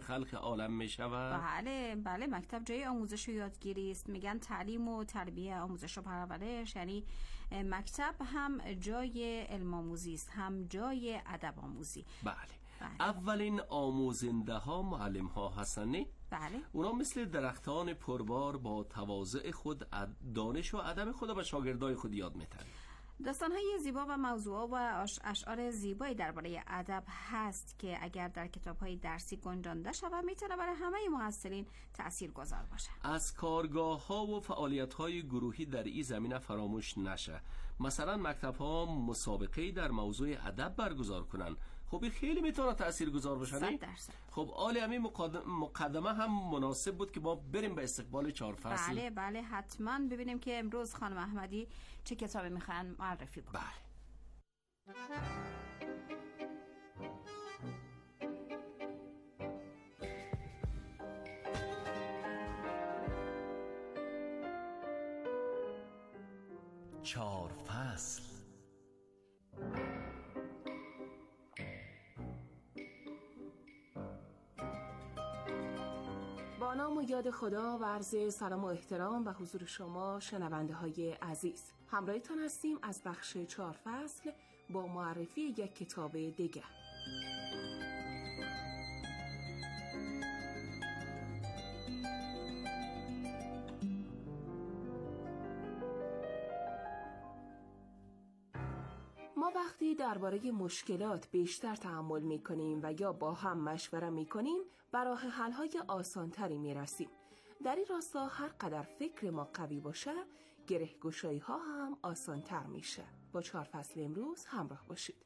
خلق عالم می شود؟ بله مکتب جای آموزش و یادگیری است. میگن تعلیم و تربیه، آموزش و پرورش، یعنی مکتب هم جای علم آموزی است، هم جای ادب آموزی. بله. اولین آموزنده ها معلم ها هستند. بله. اونا مثل درختان پربار با تواضع خود دانش و ادب خود به شاگردای خود یاد میدن. داستان‌های زیبا و موضوعات و اشعار زیبایی درباره ادب هست که اگر در کتاب‌های درسی گنجانده شود میتونه برای همه محصلین تاثیرگذار باشه. از کارگاه‌ها و فعالیت‌های گروهی در این زمینه فراموش نشه. مثلا مکتب‌ها مسابقه در موضوع ادب برگزار کنن. خب این خیلی میتونه تاثیرگذار باشه نه؟ 100%. خب عالی، همین مقدمه هم مناسب بود که ما بریم به استقبال 4 فصل. بله حتما ببینیم که امروز خانم احمدی چه کتابی میخوان معرفی بکنن. بله. 4 فصل. با نام و یاد خدا و عرض سلام و احترام و حضور شما شنونده های عزیز، همراهتان هستیم از بخش 4 فصل با معرفی یک کتاب دیگر. ما وقتی درباره مشکلات بیشتر تأمل می‌کنیم و یا با هم مشوره می‌کنیم، به راه حل‌های آسان‌تری می‌رسیم. در این راستا هر قدر فکر ما قوی باشه، گره‌گشایی‌ها هم آسان‌تر میشه. با 4 فصل امروز همراه باشید.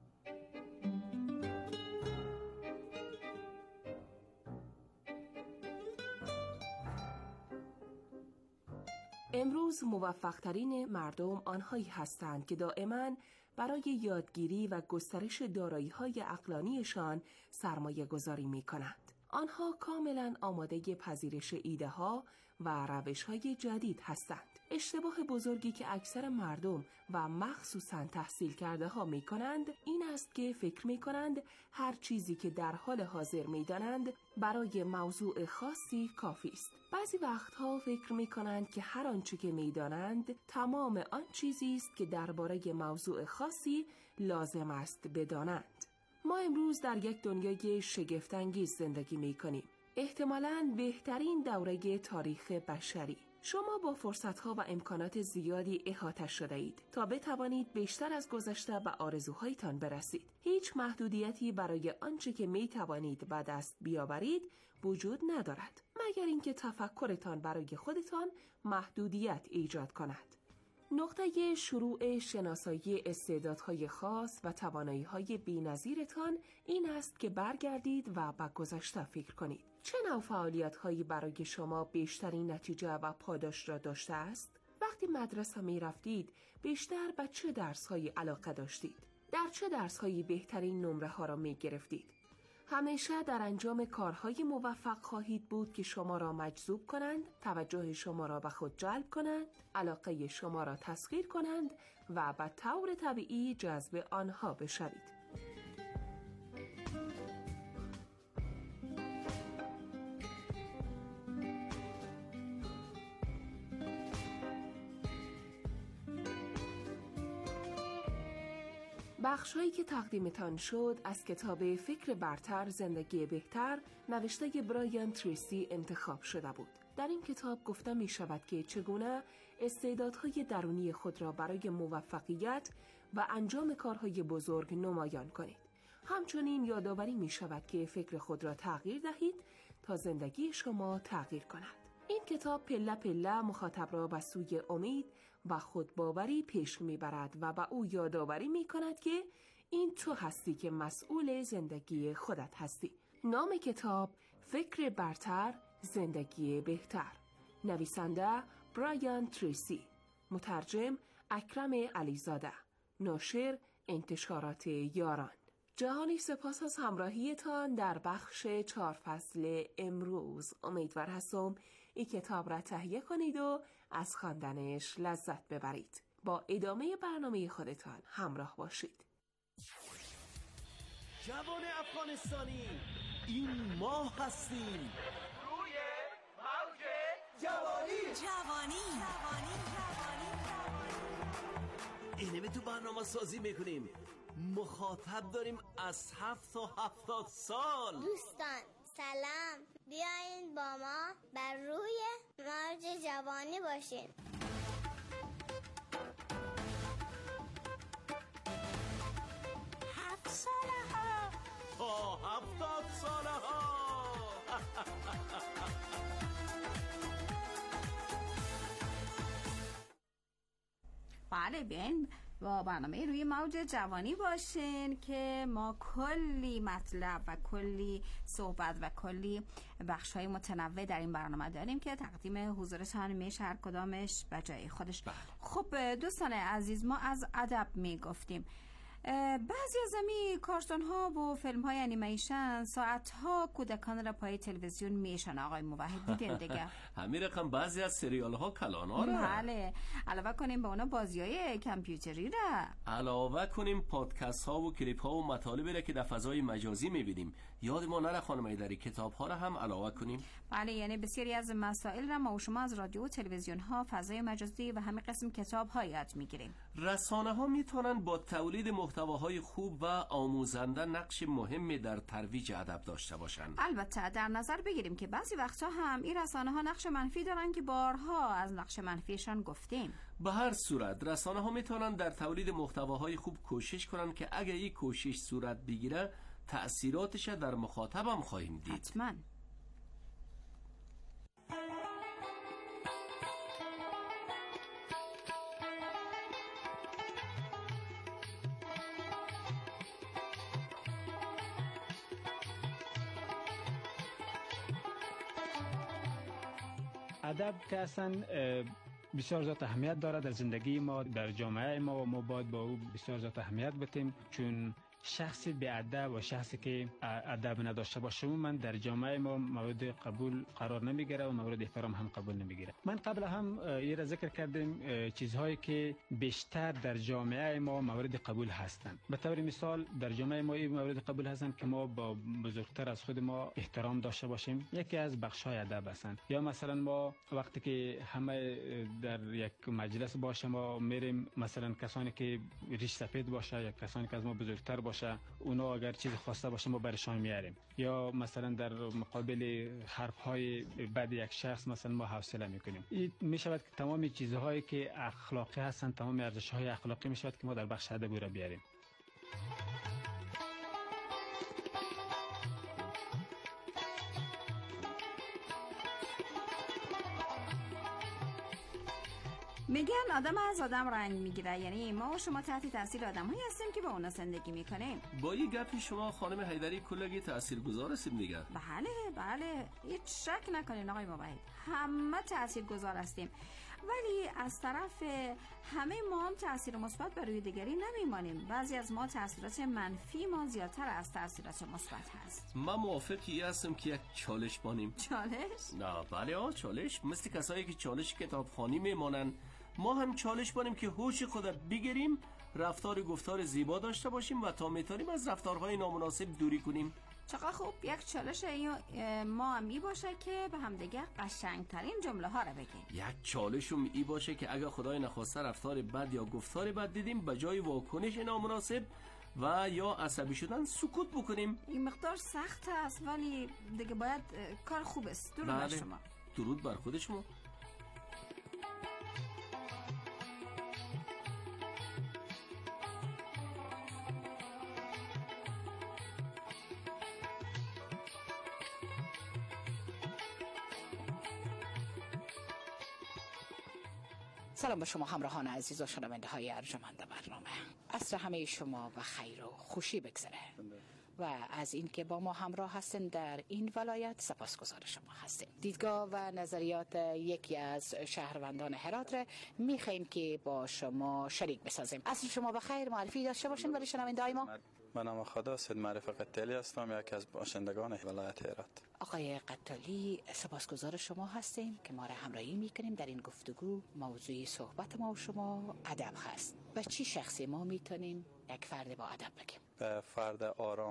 امروز موفق‌ترین مردم آنهایی هستند که دائما برای یادگیری و گسترش دارایی‌های عقلانیشان سرمایه گذاری می‌کنند. آنها کاملا آماده پذیرش ایده‌ها و روش‌های جدید هستند. اشتباه بزرگی که اکثر مردم و مخصوصاً تحصیل کرده ها می کنند این است که فکر می کنند هر چیزی که در حال حاضر می دانند برای موضوع خاصی کافی است. بعضی وقتها فکر می کنند که هر آنچه که می دانند تمام آن چیزی است که درباره موضوع خاصی لازم است بدانند. ما امروز در یک دنیای شگفت‌انگیز زندگی می‌کنیم. احتمالاً بهترین دوره تاریخ بشری. شما با فرصت‌ها و امکانات زیادی احاطه شده اید تا بتوانید بیشتر از گذشته به آرزوهایتان برسید. هیچ محدودیتی برای آنچه که می‌توانید به دست بیاورید وجود ندارد، مگر اینکه تفکرتان برای خودتان محدودیت ایجاد کند. نقطه شروع شناسایی استعدادهای خاص و توانایی‌های بی‌نظیرتان این است که برگردید و به گذشته فکر کنید. چه نوع فعالیت‌هایی برای شما بیشترین نتیجه و پاداش را داشته است؟ وقتی مدرسه می‌رفتید بیشتر به چه درس‌هایی علاقه داشتید؟ در چه درس‌هایی بهترین نمره‌ها را می‌گرفتید؟ همیشه در انجام کارهای موفق خواهید بود که شما را مجذوب کنند، توجه شما را به خود جلب کنند، علاقه شما را تسخیر کنند و به طور طبیعی جذب آنها بشوید. بخش‌هایی که تقدیمتان شد از کتاب فکر برتر زندگی بهتر نوشته برایان تریسی انتخاب شده بود. در این کتاب گفته می شود که چگونه استعدادهای درونی خود را برای موفقیت و انجام کارهای بزرگ نمایان کنید. همچنین یادآوری می شود که فکر خود را تغییر دهید تا زندگی شما تغییر کند. این کتاب پله پله مخاطب را به سوی امید و خودباوری پیش میبرد و به او یادآوری میکند که این تو هستی که مسئول زندگی خودت هستی. نام کتاب فکر برتر زندگی بهتر. نویسنده برایان تریسی، مترجم اکرم علیزاده، ناشر انتشارات یاران. جهانی سپاس از همراهیتان در بخش 4 فصل امروز. امیدوار هستم این کتاب را تهیه کنید و از خواندنش لذت ببرید. با ادامه برنامه خودتان همراه باشید. جوان افغانستانی این ما هستیم. روی موج جوانی. اینه تو برنامه سازی میکنیم. مخاطب داریم از 7 تا 70 سال. دوستان سلام، بیاین با ما بر روی موج جوانی باشین. 7 ساله ها تا 70 ساله ها. بله، بیاین با برنامه روی موج جوانی باشین که ما کلی مطلب و کلی صحبت و کلی بخش‌های متنوع در این برنامه داریم که تقدیم حضورتان میشه، هر کدامش به جای خودش. خب دوستان عزیز، ما از ادب میگفتیم. بعضی از امی کارتون ها و فیلم های انیمیشن ساعت ها کودکان را پای تلویزیون میشن. آقای موحد دیدین دیگه؟ همین رقم بعضی از سریال ها کلان ها را. بله، علاوه کنیم به اونا بازی های کامپیوتری را، علاوه کنیم پادکست ها و کلیپ ها و مطالبی را که در فضای مجازی میبینیم. یاد ما نره خانم ایدری، کتاب ها را هم علاوه کنیم. بله، یعنی بسیاری از مسائل را ما و شما از رادیو و تلویزیون ها، فضای مجازی و همین قسم کتاب ها یاد میگیریم. رسانه ها میتونن با تولید محتواهای خوب و آموزنده نقش مهمی در ترویج ادب داشته باشند. البته در نظر بگیریم که بعضی وقتا هم این رسانه ها نقش منفی دارن که بارها از نقش منفیشان گفتیم. به هر صورت رسانه ها میتونن در تولید محتواهای خوب کوشش کنن که اگه این کوشش صورت بگیره تأثیراتش در مخاطبم خواهیم دید. حتماً. ادب که اصلا بسیار زیاد اهمیت دارد در زندگی ما، در جامعه ما، و ما باید با او بسیار زیاد اهمیت بدیم، چون شخصی به ادب و شخصی که ادب نداشته باشه من در جامعه ما مورد قبول قرار نمیگیره و مورد احترام هم قبول نمیگیره. من قبل هم یه را ذکر کردیم چیزهایی که بیشتر در جامعه ما مورد قبول هستند. به طور مثال در جامعه ما این مورد قبول هستند که ما با بزرگتر از خود ما احترام داشته باشیم، یکی از بخش‌های ادب هستند. یا مثلا ما وقتی که همه در یک مجلس باشه ما میریم، مثلا کسانی که ریش سفید باشه یا کسانی که از ما بزرگتر باشه اونا اگر چیز خواسته باشه ما برشان میاریم. یا مثلا در مقابل حرف‌های بد یک شخص مثلا ما حوصله میکنیم. این میشود که تمام چیزهایی که اخلاقی هستند، تمام ارزش‌های اخلاقی میشود که ما در بخش ادبی را بیاریم. میگن آدم از آدم رنگ میگیره، یعنی ما و شما تحت تاثیر آدم‌هایی هستیم که با اونا زندگی میکنیم. با یه گپی شما خانم حیدری کلگی تاثیرگذار هستیم دیگه. بله، هیچ شک نکنین آقای موحد، همه تاثیرگذار هستیم، ولی از طرف همه ما هم تاثیر مثبت بر روی دیگری نمیمانیم. بعضی از ما تاثیرات منفی ما زیادتر از تاثیرات مثبت هست. من موافقی هستم که یک چالش بانیم. چالش؟ نه بله چالش، مثل کسایی که چالش کتابخوانی میمانن، ما هم چالش بانیم که هوش خود بگیریم، رفتار گفتار زیبا داشته باشیم و تا میتونیم از رفتارهای نامناسب دوری کنیم. چقدر خوب. یک چالش ما هم ای باشه که به همدیگه قشنگترین جمله ها رو بگیم. یک چالشم ای باشه که اگر خدای نخواسته رفتار بد یا گفتار بد دیدیم، به جای واکنش نامناسب و یا عصبی شدن سکوت بکنیم. این مقدار سخت است ولی دیگه باید کار خوب است. درود بر شما. درود بر خود شما. سلام به شما همراهان عزیز و شنونده های ارجمند برنامه. عصر همه شما و خیر و خوشی بگذره و از اینکه با ما همراه هستین در این ولایت سپاسگزار شما هستیم. دیدگاه و نظریات یکی از شهروندان هرات را میخوایم که با شما شریک بسازیم. عصر شما بخیر، معرفی داشته باشین برای شنونده ما. من نام خدا سید معرف قتالی هستم، یکی از باشندگان ولایت هرات. آقای قتالی، سپاسگزار شما هستیم که ما را همراهی میکنیم در این گفتگو. موضوع صحبت ما و شما ادب هست و چی شخصی ما میتونیم یک فرد با ادب بگیم؟ فرد آرام،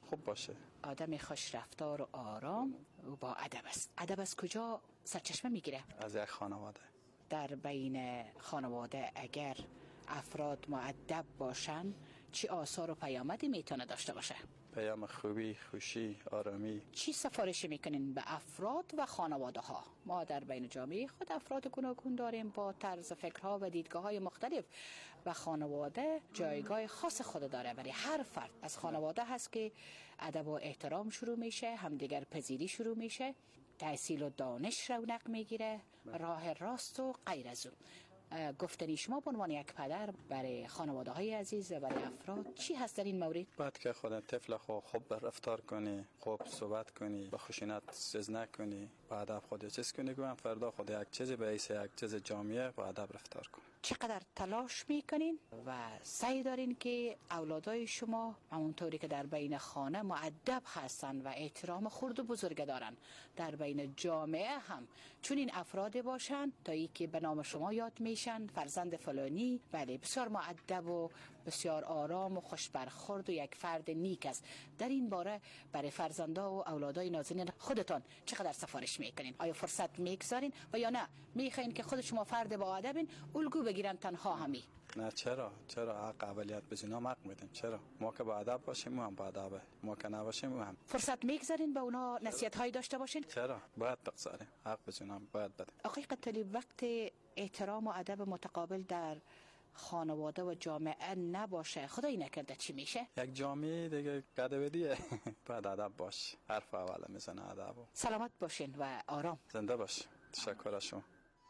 خوب باشه. آدم خوش رفتار و آرام و با ادب است. ادب از کجا سرچشمه میگیره؟ از یک خانواده. در بین خانواده اگر افراد مؤدب باشن چی آثار و پیامدی میتونه داشته باشه؟ پیام خوبی، خوشی، آرامی. چی سفارشی میکنین به افراد و خانواده ها؟ ما در بین جامعه خود افراد گوناگون داریم با طرز فکرها و دیدگاه های مختلف و خانواده جایگاه خاص خود داره. ولی هر فرد از خانواده هست که ادب و احترام شروع میشه، همدیگر پذیری شروع میشه، تحصیل و دانش رونق میگیره، راه راست و غیر از اون. گفتنی شما به عنوان یک پدر برای خانواده های عزیز و برای افراد چی هست در این مورد؟ باید که خودت طفل خوب رفتار کنی، خوب صحبت کنی، با خشونت چیز نکنی، با ادب خودت چیز کنی که فردا خود یک چیز به حیث یک چیز جامعه با ادب رفتار کنی. چقدر تلاش میکنین و سعی دارین که اولادای شما همونطوری که در بین خانه مؤدب هستن و احترام خرد و بزرگ دارن، در بین جامعه هم چون این افراد باشن تا ای که به نام شما یاد میشن فرزند فلانی بله بسیار مؤدب و بسیار آرام و خوش برخورد و یک فرد نیک است. در این باره برای فرزندا و اولادای نازنین خودتان چقدر سفارش میکنین؟ آیا فرصت میگذارین و یا نه میخواین که خود شما فرد با ادبین الگو بگیرن تنها همی؟ نه چرا حق اولیت به جنام حق میدیم. چرا ما که با ادب باشیم ما هم با ادبه، ما که نباشیم ما هم. فرصت میگذارین به اونا نصیحت هایی داشته باشین؟ چرا باید بگذاریم، حق به جنام باید بدیم. آقای قتلی وقت احترام و ادب متقابل در خانواده و جامعه نباشه خدایی نکرده چی میشه؟ یک جامعه دیگه قدبدیه. باید ادب باش، حرف اول میزنه ادب. سلامت باشین و آرام. زنده باش. تشکر از شما.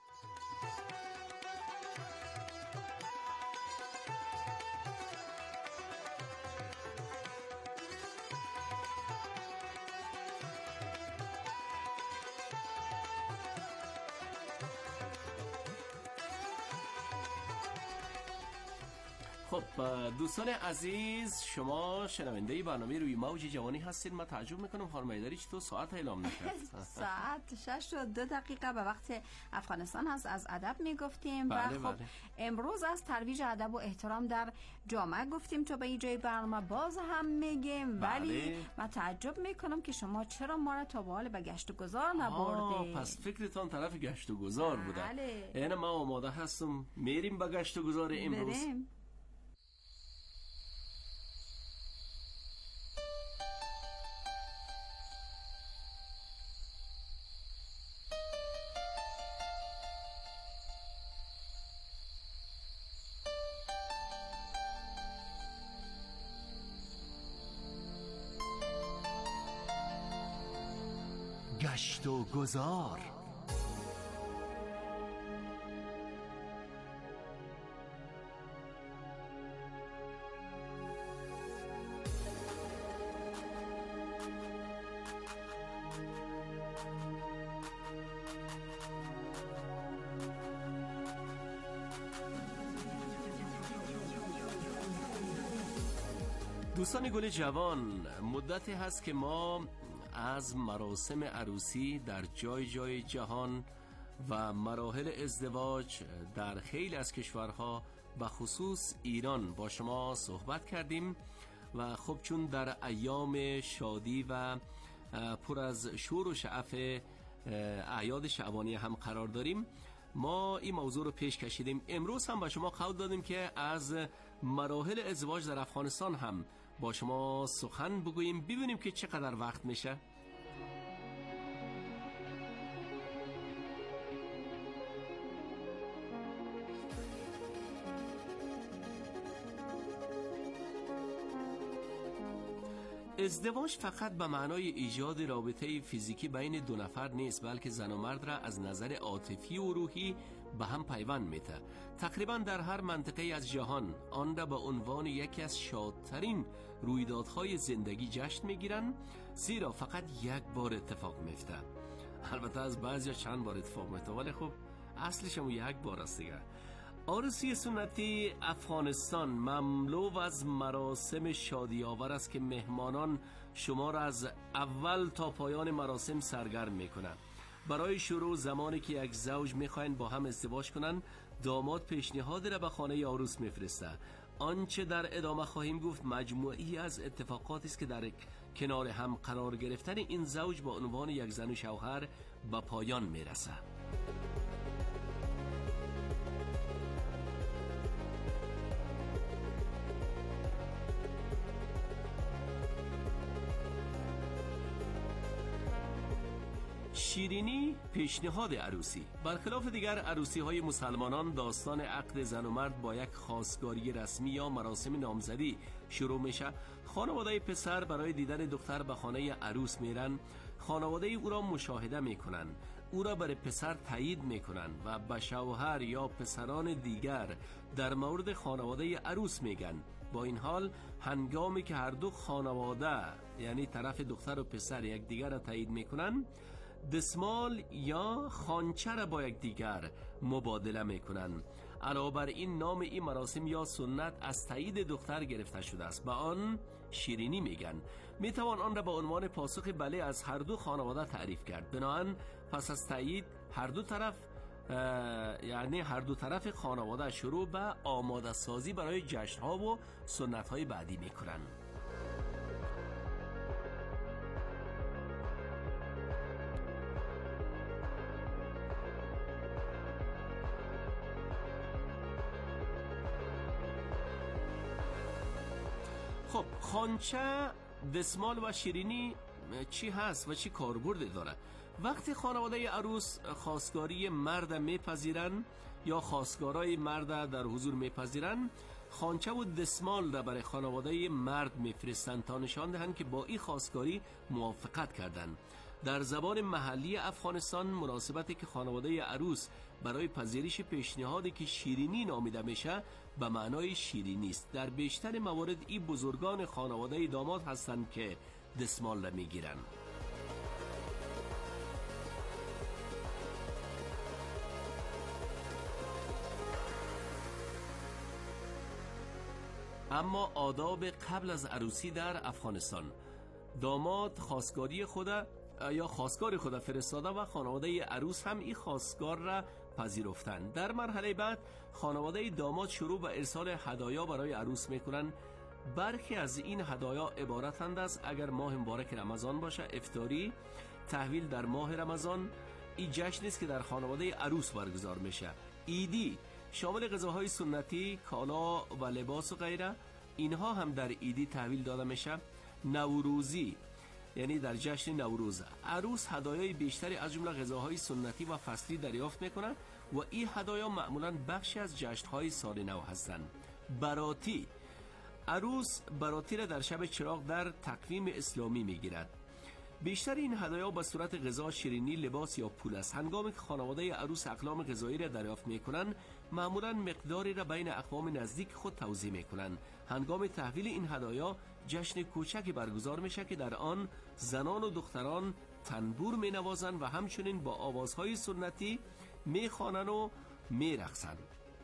خب دوستان عزیز، شما شنونده برنامه روی موج جوانی هستید. من تعجب میکنم خانم ایدری چطور ساعت اعلام نکرد. ساعت 6:02 به وقت افغانستان هست. از ادب میگفتیم و خب امروز از ترویج ادب و احترام در جامعه گفتیم تا به اینجای برنامه باز هم میگیم. ولی من تعجب میکنم که شما چرا ما را تا به حال به گشت و گذار نبردید. پس فکرتان طرف گشت و گذار بوده. یعنی ما آماده هستم میریم به گشت و گذار امروز. بریم. گشت و گذار. دوستان گل جوان، مدتی هست که ما از مراسم عروسی در جای جای جهان و مراحل ازدواج در خیلی از کشورها و خصوص ایران با شما صحبت کردیم و خب چون در ایام شادی و پر از شور و شعف اعیاد شعبانی هم قرار داریم، ما این موضوع رو پیش کشیدیم. امروز هم با شما قول دادیم که از مراحل ازدواج در افغانستان هم با شما سخن بگوییم، ببینیم که چقدر وقت میشه. ازدواج فقط به معنای ایجاد رابطه فیزیکی بین دو نفر نیست، بلکه زن و مرد را از نظر عاطفی و روحی به هم پیوند میده. تقریبا در هر منطقه از جهان آن را به عنوان یکی از شادترین رویدادهای زندگی جشن میگیرن، زیرا فقط یک بار اتفاق میفته. البته از بعضیا چند بار اتفاق میفته، ولی خب اصلش هم یک بار است دیگه. عروسی سنتی افغانستان مملو از مراسم شادی‌آور است که مهمانان شما را از اول تا پایان مراسم سرگرم میکنند. برای شروع زمانی که یک زوج میخواین با هم ازدواج کنن، داماد پیشنهاد را به خانه عروس میفرسته. آنچه در ادامه خواهیم گفت مجموعی از اتفاقاتی است که در کنار هم قرار گرفتن این زوج با عنوان یک زن و شوهر به پایان میرسه. شیرینی پیشنهاد عروسی. برخلاف دیگر عروسی های مسلمانان، داستان عقد زن و مرد با یک خواستگاری رسمی یا مراسم نامزدی شروع میشه. خانواده پسر برای دیدن دختر به خانه عروس میرن، خانواده او را مشاهده میکنن، او را برای پسر تایید میکنن و به شوهر یا پسران دیگر در مورد خانواده عروس میگن. با این حال هنگامی که هر دو خانواده یعنی طرف دختر و پسر یکدیگر را تایید میکنن، دستمال یا خانچه را با یک دیگر مبادله میکنن. علاوه بر این نام این مراسم یا سنت از تایید دختر گرفته شده است، به آن شیرینی میگن. میتوان آن را با عنوان پاسخ بله از هر دو خانواده تعریف کرد. بنابراین پس از تایید هر دو طرف خانواده شروع به آماده سازی برای جشن‌ها و سنت‌های بعدی میکنن. خب خانچه، دستمال و شیرینی چی هست و چی کاربرد داره؟ وقتی خانواده عروس خواستگاری مرد میپذیرن یا خواستگارای مرد در حضور میپذیرن، خانچه و دستمال را برای خانواده مرد میفرستند تا نشان دهند که با این خواستگاری موافقت کردند. در زبان محلی افغانستان مناسبتی که خانواده عروس برای پذیرش پیشنهادی که شیرینی نامیده میشه به معنای شیرینی است. در بیشتر موارد این بزرگان خانواده داماد هستند که دستمال را میگیرن. اما آداب قبل از عروسی در افغانستان. داماد خواستگاری خواستگار خود فرستاده و خانواده عروس هم این خواستگار را پذیرفتند. در مرحله بعد خانواده داماد شروع به ارسال هدایا برای عروس میکنند. برخی از این هدایا عبارتند از اگر ماه مبارک رمضان باشه، افطاری، تحویل در ماه رمضان. این جشنی است که در خانواده عروس برگزار میشه. عیدی شامل غذاهای سنتی، کالا و لباس و غیره، اینها هم در عیدی تحویل داده میشه. نوروزی یعنی در جشن نوروز عروس هدایای بیشتری از جمله غذاهای سنتی و فصلی دریافت میکنه و این هدایا معمولا بخشی از جشن‌های سال نو هستند. باراتی، عروس باراتی را در شب چراغ در تقویم اسلامی میگیرد. بیشتر این هدایا به صورت غذا، شیرینی، لباس یا پول است. هنگامی که خانواده عروس اقلام غذایی را دریافت میکنند، معمولا مقداری را بین اقوام نزدیک خود توزیع میکنند. هنگام تحویل این هدایا جشن کوچکی برگزار میشه که در آن زنان و دختران تنبور مینوازند و همچنین با آوازهای سنتی میخوانند و میرقصند.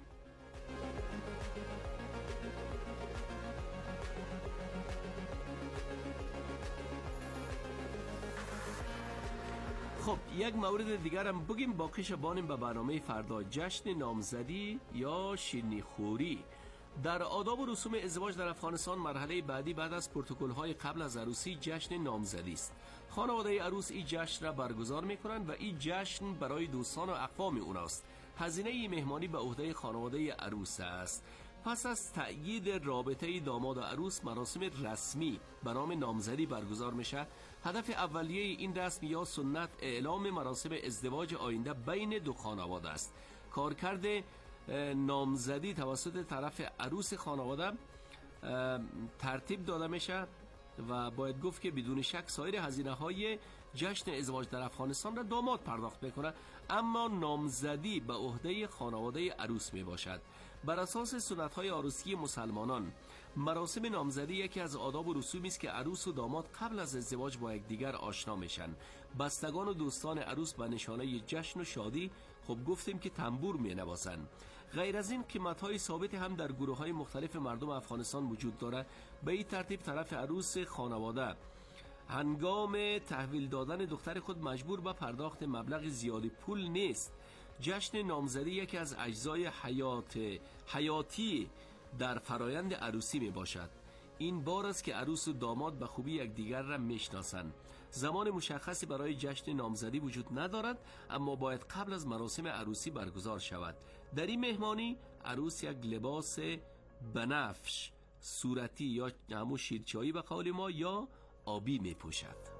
خب یک مورد دیگر هم بگیم، باقیش بانیم به برنامه فردا. جشن نامزدی یا شیرینی خوری. در آداب و رسوم ازدواج در افغانستان مرحله بعدی بعد از پروتکل‌های قبل از عروسی جشن نامزدی است. خانواده عروس این جشن را برگزار می‌کنند و این جشن برای دوستان و اقوام اوناست. هزینه مهمانی به عهده خانواده عروس است. پس از تأیید رابطه داماد و عروس، مراسم رسمی به نام نامزدی برگزار میشه. هدف اولیه این رسم یا سنت اعلام مراسم ازدواج آینده بین دو خانواده است. کارکرد نامزدی توسط طرف عروس خانواده ترتیب داده میشه و باید گفت که بدون شک سایر هزینه‌های جشن ازدواج در افغانستان را داماد پرداخت میکنه، اما نامزدی به عهده خانواده عروس می باشد. بر اساس سنت‌های عروسی مسلمانان، مراسم نامزدی یکی از آداب و رسومی است که عروس و داماد قبل از ازدواج با یکدیگر آشنا میشن. بستگان و دوستان عروس به نشانه جشن و شادی خب گفتیم که تنبور مینوازند. غیر از این قیمت‌های ثابت هم در گروه‌های مختلف مردم افغانستان وجود دارد. به این ترتیب طرف عروس خانواده هنگام تحویل دادن دختر خود مجبور به پرداخت مبلغ زیادی پول نیست. جشن نامزدی یکی از اجزای حیاتی در فرایند عروسی می باشد. این بار است که عروس و داماد به خوبی یکدیگر را میشناسند. زمان مشخصی برای جشن نامزدی وجود ندارد، اما باید قبل از مراسم عروسی برگزار شود. در این مهمانی عروس یک لباس بنفش صورتی یا همون شیرچایی به قول ما یا آبی می پوشد.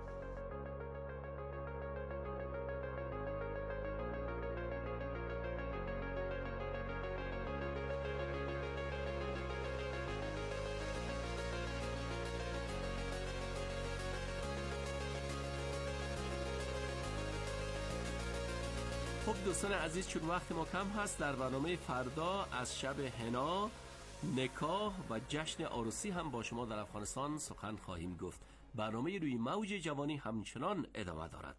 خب دوستان عزیز، چون وقت ما کم هست، در برنامه فردا از شب حنا، نکاح و جشن عروسی هم با شما در افغانستان سخن خواهیم گفت. برنامه روی موج جوانی همچنان ادامه دارد.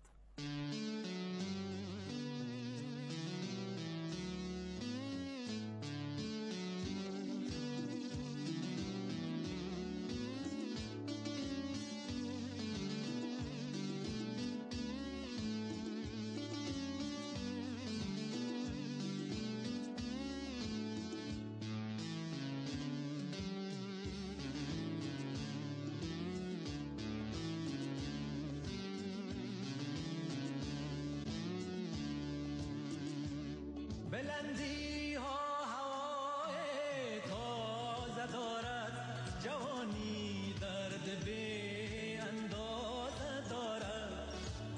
بلندی ها هوای تازه دارد، جوانی درد بی اندازه دارد.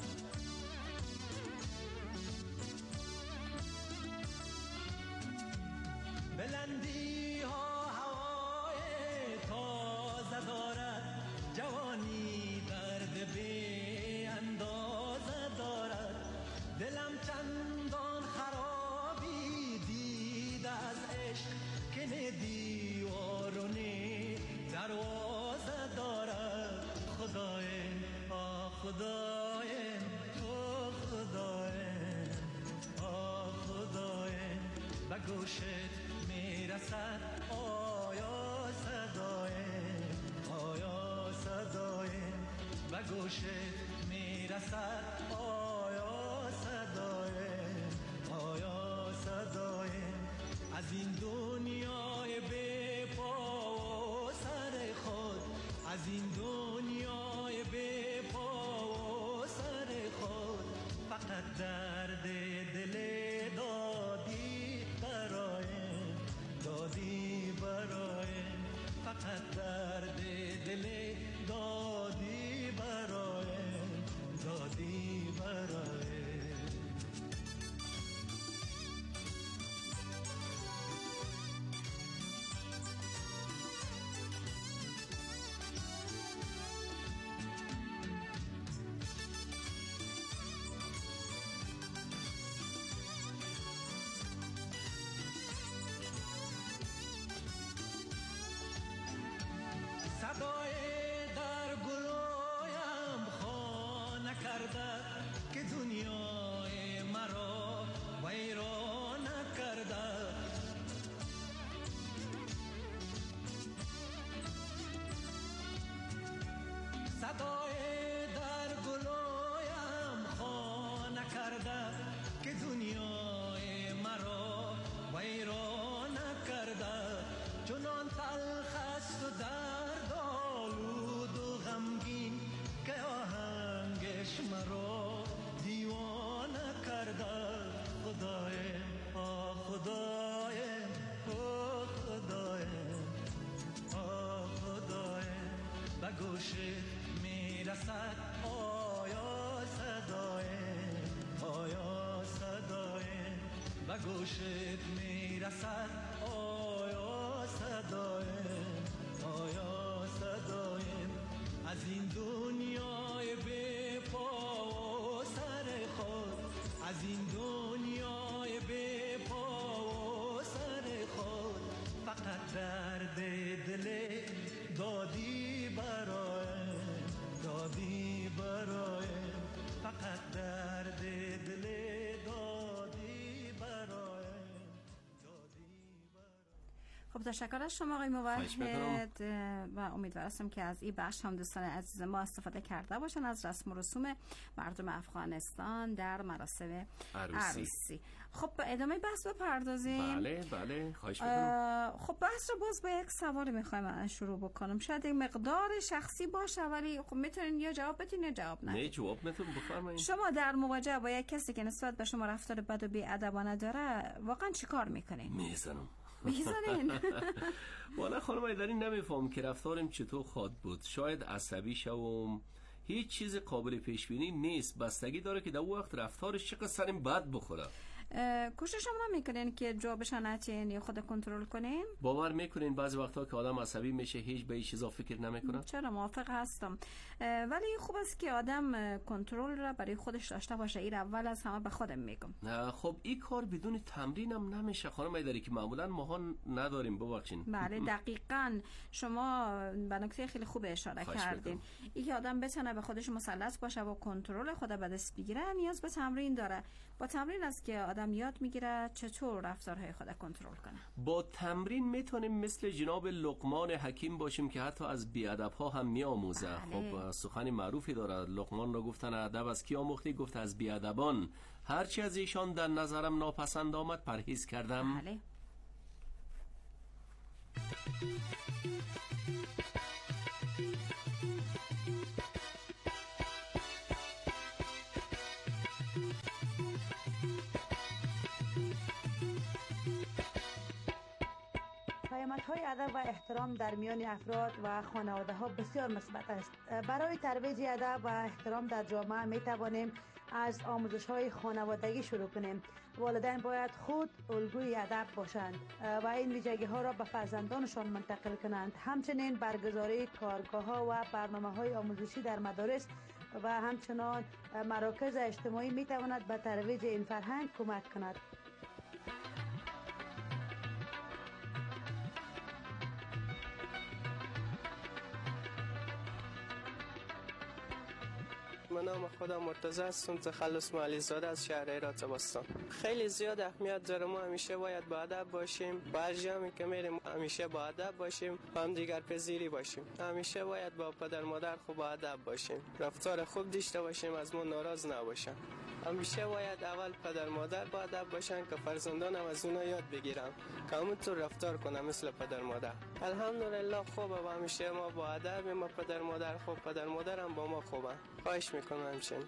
بلندی ها هوای تازه دارد، جوانی درد بی اندازه دارد. دلم چندان خرابی دید از عشق که نه دیوار و نه دروازه دارد. خدایم آه خدایم تو خدایم آه خدایم، به گوشت میرسد آیا صدایم آیا صدایم، به گوشت میرسد آیا صدایم آیا صدایم. از این دنیای بی پا و سر خود، از این دنیای بی پا و سر خود، فقط درد دل دادی برایم دادی برایم، فقط درد دل دادی برایم دادی برایم. صدای در گلویم خانه کرده که دنیای مرا ویران کرده. صدای در گلویم خانه کرده که دنیای مرا ویران کرده. چنان تلخ است و درد آلود و غمگین که آهنگش مرا دیوانه کرده. خدایم آه خدایم آه خدایم آه خدایم، به گوشت میرسد آیا صدایم آیا صدایم، به گوشت میرسد آیا صدایم آیا صدایم. از این دنیای بی پا و سر خود، از این دنیای بی پا و سر خود، فقط درد دل دادی برایم دادی برایم، فقط درد دل دادی برایم. خب تشکر از شما آقای موحد و امیدوار هستم که از این بخش هم دوستان عزیز ما استفاده کرده باشن از رسم و رسوم مردم افغانستان در مراسم عروسی. خب به ادامه بحث بپردازیم. بله خواهش میکنم. خب بحث رو باز با یک سوال میخوایم شروع بکنم، شاید یک مقدار شخصی باشه ولی خب میتونین یا جواب بدین یا جواب ندین. نه جواب میتونم بفرمایید. شما در مواجهه با یک کسی که نسبت به شما رفتار بد و بی‌ادبانه داره واقعا چیکار میکنین؟ میزنین؟ والا خانم ایداری نمیفهم که رفتارم چطور خواد بود. شاید عصبی شوم، هیچ چیز قابل پیش بینی نیست، بستگی داره که در وقت رفتارش چقدر سرم بد بخوره. کوشش هم نمیکنین که جوابش نتین یا خود کنترل کنین؟ باور میکنین بعضی وقتا که آدم عصبی میشه هیچ به این چیزا فکر نمیکنه؟ چرا، موافق هستم، ولی خوب است که آدم کنترل را برای خودش داشته باشه. این اول از همه به خودم میگم. خب این کار بدون تمرین هم نمیشه خانم ایداری که معمولا ماها نداریم. ببخشید. بله دقیقاً شما به نکته خیلی خوب اشاره کردین. این آدم بتونه به خودش مسلط باشه و کنترل خود به دست بگیره نیاز به تمرین داره. با تمرین است که آدم یاد میگیره چطور رفتارهای خود کنترل کنه. با تمرین میتونیم مثل جناب لقمان حکیم باشیم که حتی از بیادب‌ها هم میآموزه. خب سخن معروفی داره، لقمان را گفتن ادب از کی آموختی؟ گفت از بیادبان. هرچی از ایشان در نظرم ناپسند آمد پرهیز کردم. بله. پیامدهای ادب و احترام در میان افراد و خانواده ها بسیار مثبت است. برای ترویج ادب و احترام در جامعه می توانیم از آموزش های خانوادگی شروع کنیم. والدین باید خود الگوی ادب باشند و این ویژگی ها را به فرزندانشان منتقل کنند. همچنین برگزاری کارگاه ها و برنامه های آموزشی در مدارس و همچنان مراکز اجتماعی می تواند به ترویج این فرهنگ کمک کند. من نام خودم مرتضی هستم، تخلص معلی زاده از شهر هرات باستان. خیلی زیاد اهمیت داره، ما همیشه باید با ادب باشیم، با هر جایی که میریم همیشه با ادب باشیم، هم دیگر پذیری باشیم، همیشه باید با پدر مادر خوب با ادب باشیم، رفتار خوب داشته باشیم، از ما ناراض نباشن. همیشه باید اول پدر مادر با ادب باشن که فرزندانم از اونا یاد بگیرم که همونطور رفتار کنم مثل پدر مادر. الحمدلله خوبه و همیشه ما با ادب، ما پدر مادر خوب، پدر مادرم با ما خوبه. خواهش میکنم همچنین.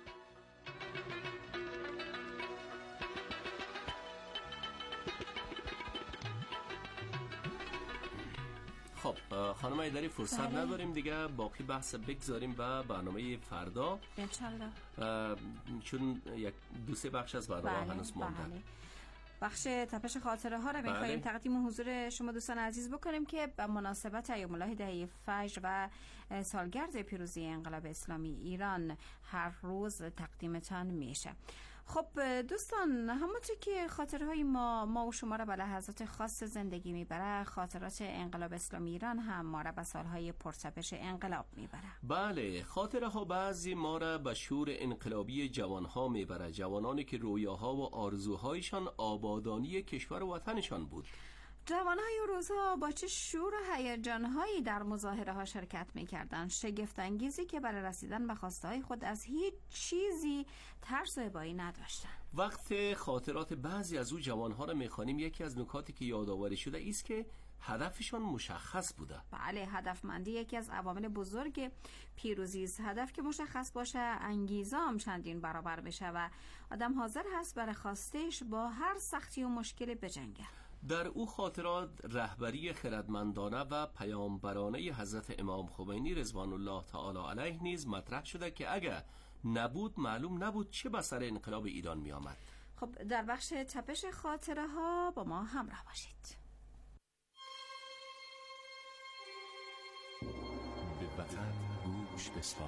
خب خانم ایداری فرصت نداریم دیگه، باقی بحث بگذاریم و برنامه فردا انشالله، چون یک دو سه بخش از برنامه هنوز مونده. بخش تپش خاطره ها را می‌خوایم تقدیم حضور شما دوستان عزیز بکنیم که به مناسبت ایام الله دهه فجر و سالگرد پیروزی انقلاب اسلامی ایران هر روز تقدیمتان میشه. خب دوستان، همونطور که خاطرهای ما و شما را به لحظات خاص زندگی میبره، خاطرات انقلاب اسلامی ایران هم ما را به سالهای پرتپش انقلاب میبره. بله، خاطره ها بعضی ما را به شور انقلابی جوانها میبره، جوانانی که رویاها و آرزوهایشان آبادانی کشور و وطنشان بود. جوانهای روزها با چه شور و هیجان‌هایی در مظاهره ها شرکت می‌کردند. شگفت انگیزی که برای رسیدن به خواسته‌های خود از هیچ چیزی ترس و ابایی نداشتند. وقت خاطرات بعضی از او جوانها را می‌خوانیم، یکی از نکاتی که یادآوری شده است که هدفشان مشخص بوده. بله، هدفمندی یکی از عوامل بزرگ پیروزی است. هدف که مشخص باشه، انگیزه هم چندین برابر بشه و آدم حاضر هست برای خواستش با هر سختی و مشکلی بجنگه. در او خاطرات رهبری خردمندانه و پیامبرانه حضرت امام خمینی رضوان الله تعالی علیه نیز مطرح شده که اگر نبود معلوم نبود چه به سر انقلاب ایران می آمد. خب در بخش تپش خاطره ها با ما همراه باشید. به وطن گوش بسپار.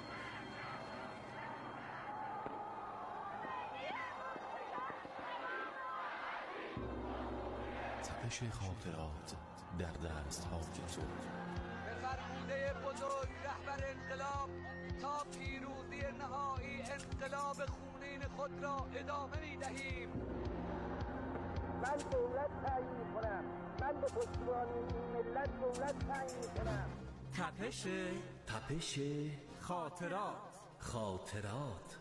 تپش خاطرات در دست های تو. به فرموده بزرگ رهبر انقلاب تا پیروزی نهایی انقلاب خونین خود را ادامه می دهیم و من دولت تعیین می‌کنم، من به پشتیبانی این ملت دولت تعیین می‌کنم. تپش خاطرات.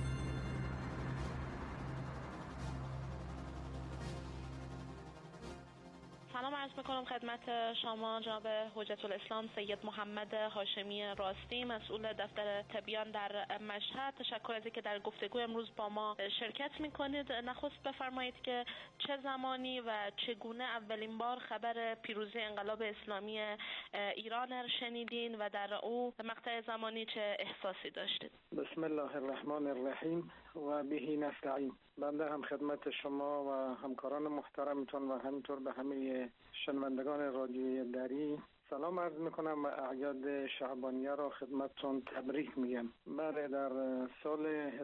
سلام عرض میکنم خدمت شما جناب حجت الاسلام سید محمد هاشمی راستی، مسئول دفتر تبیان در مشهد. تشکر از اینکه در گفتگو امروز با ما شرکت میکنید. نخست بفرمایید که چه زمانی و چگونه اولین بار خبر پیروزی انقلاب اسلامی ایران را شنیدین و در او مقطع زمانی چه احساسی داشتید؟ بسم الله الرحمن الرحیم و بهی نستعین. بنده هم خدمت شما و همکاران محترمتون و همینطور به همه شنوندگان رادیوی دری سلام عرض میکنم و اعیاد شعبانیه را خدمتتون تبریک میگم. بعد در سال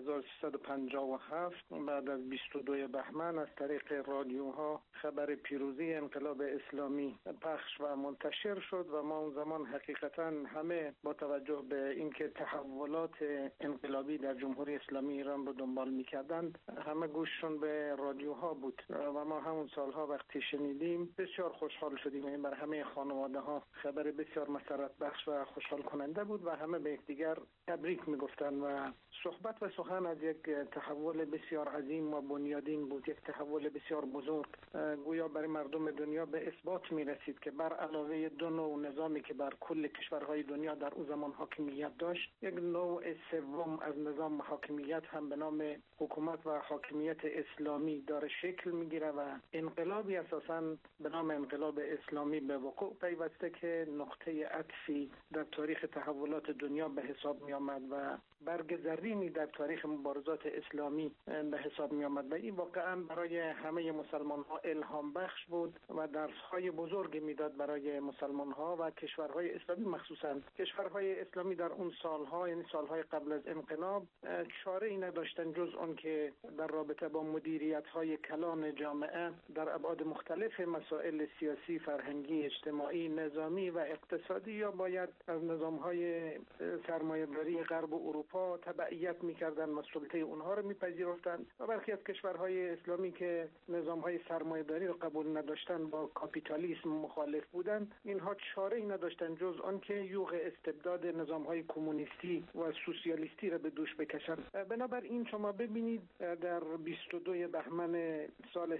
1357 بعد از 22 بهمن از طریق رادیوها خبر پیروزی انقلاب اسلامی پخش و منتشر شد و ما اون زمان حقیقتا همه با توجه به اینکه تحولات انقلابی در جمهوری اسلامی ایران رو دنبال میکردند همه گوششون به رادیوها بود و ما همون سالها وقتی شنیدیم بسیار خوشحال شدیم. این بر همه خانواده ها خبر بسیار مسرت بخش و خوشحال کننده بود و همه به یکدیگر تبریک میگفتن و صحبت و سخن از یک تحول بسیار عظیم و بنیادین بود، یک تحول بسیار بزرگ. گویا برای مردم دنیا به اثبات میرسید که بر علاوه دو نوع نظامی که بر کل کشورهای دنیا در اون زمان حاکمیت داشت، یک نوع سوم از نظام حاکمیت هم به نام حکومت و حاکمیت اسلامی داره شکل میگیره و انقلابی اساساً به نام انقلاب اسلامی به وقوع پیوسته که نقطه عطفی در تاریخ تحولات دنیا به حساب می آمد و برگ زرینی در تاریخ مبارزات اسلامی به حساب می آمد و این واقعا برای همه مسلمان ها الهام بخش بود و درس های بزرگی میداد برای مسلمان ها و کشورهای اسلامی، مخصوصا کشورهای اسلامی در اون سالها، یعنی سالهای قبل از انقلاب، چاره ای نداشتن جز اون که در رابطه با مدیریت های کلان جامعه در ابعاد مختلف مسائل سیاسی، فرهنگی، اجتماعی، نظامی و اقتصادی یا باید از نظام‌های سرمایه‌داری غرب و اروپا تبعیت می‌کردند و سلطه اونها رو می‌پذیرفتند و برخی از کشورهای اسلامی که نظام‌های سرمایه‌داری رو قبول نداشتند با کاپیتالیسم مخالف بودند، اینها چاره‌ای نداشتند جز آنکه یوغ استبداد نظام‌های کمونیستی و سوسیالیستی را به دوش بکشند. بنابراین شما ببینید در 22 بهمن سال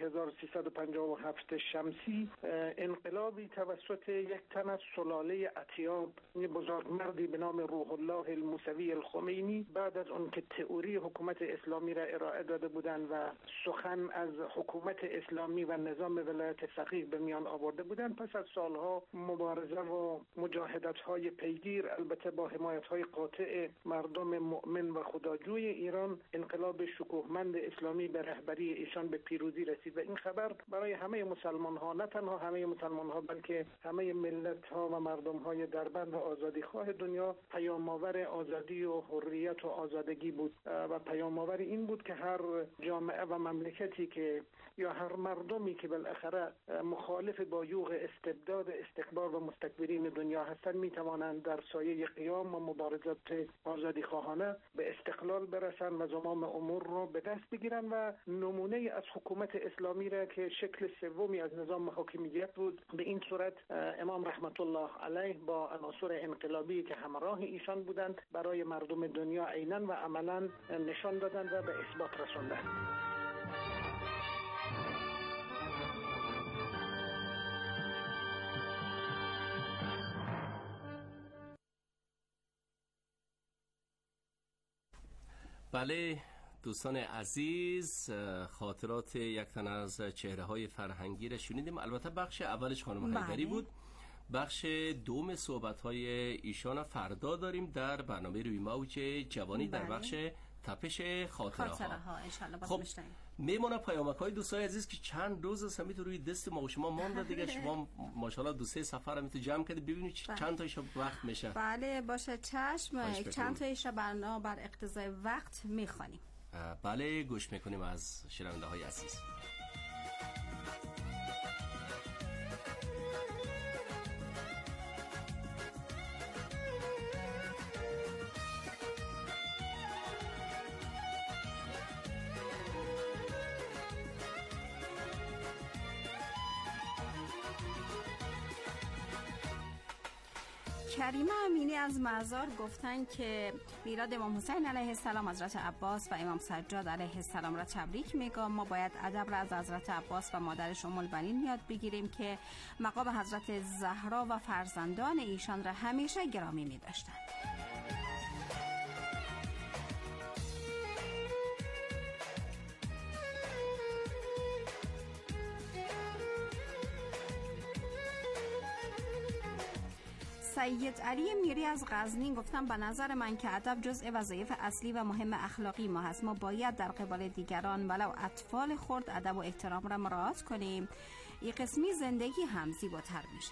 1357 شمسی انقلابی توسط یک تن از سلاله اتیاب، بزرگمردی به نام روح الله الموسوی الخمینی، بعد از اون که تئوری حکومت اسلامی را ارائه داده بودند و سخن از حکومت اسلامی و نظام ولایت فقیه به میان آورده بودند، پس از سالها مبارزه و مجاهدت‌های پیگیر، البته با حمایت‌های قاطع مردم مؤمن و خداجوی ایران، انقلاب شکوهمند اسلامی به رهبری ایشان به پیروزی رسید و این خبر برای همه مسلمان‌ها، نه تنها همه مسلمان‌ها بلکه همه ملت‌ها و مردم‌های دربند و آزادیخواه دنیا پیام‌آور آزادی و حریت و آزادگی بود و پیام‌آور این بود که هر جامعه و مملکتی که یا هر مردمی که بالاخره مخالف با یوغ استبداد، استکبار و مستکبرین دنیا هستند می‌توانند در سایه قیام و مبارزات آزادیخواهانه به استقلال برسند و زمام امور رو به دست بگیرند و نمونه از حکومت اسلامی را که شکل سومی از نظام حاکمیت بود به این صورت امام رحمت الله علیه با عناصر انقلابی که همراه ایشان بودند برای مردم دنیا عیناً و عملاً نشان دادند و به اثبات رساندند. بله دوستان عزیز، خاطرات یک تن از چهره‌های فرهنگی را شنیدیم. البته بخش اولش خانم حیدری بود. بخش دوم صحبت‌های ایشان فردا داریم در برنامه روی موج جوانی در بخش تپش خاطره‌ها. خب میمونه پیامک‌های دوستای عزیز که چند روز است همین روی دست ما و شما مونده دیگه. شما ماشاءالله دو سه سفر هم تو جمع کردید، ببینید چند تایش وقت میشه. بله باشه چشم، چند تایش بنا بر اقتضای وقت میخوانیم. بله گوش میکنیم از شنونده‌های عزیز. کریمه امینی از مزار گفتن که میلاد امام حسین علیه السلام، حضرت عباس و امام سجاد علیه السلام را تبریک میگم. ما باید ادب را از حضرت عباس و مادرش ام البنین یاد بگیریم که مقام حضرت زهرا و فرزندان ایشان را همیشه گرامی می‌داشتند. سید علی میری از غزنین گفتن به نظر من که ادب جزء وظایف اصلی و مهم اخلاقی ما هست. ما باید در قبال دیگران ولو اطفال خرد ادب و احترام را مراعات کنیم. این قسمی زندگی هم زیباتر میشه.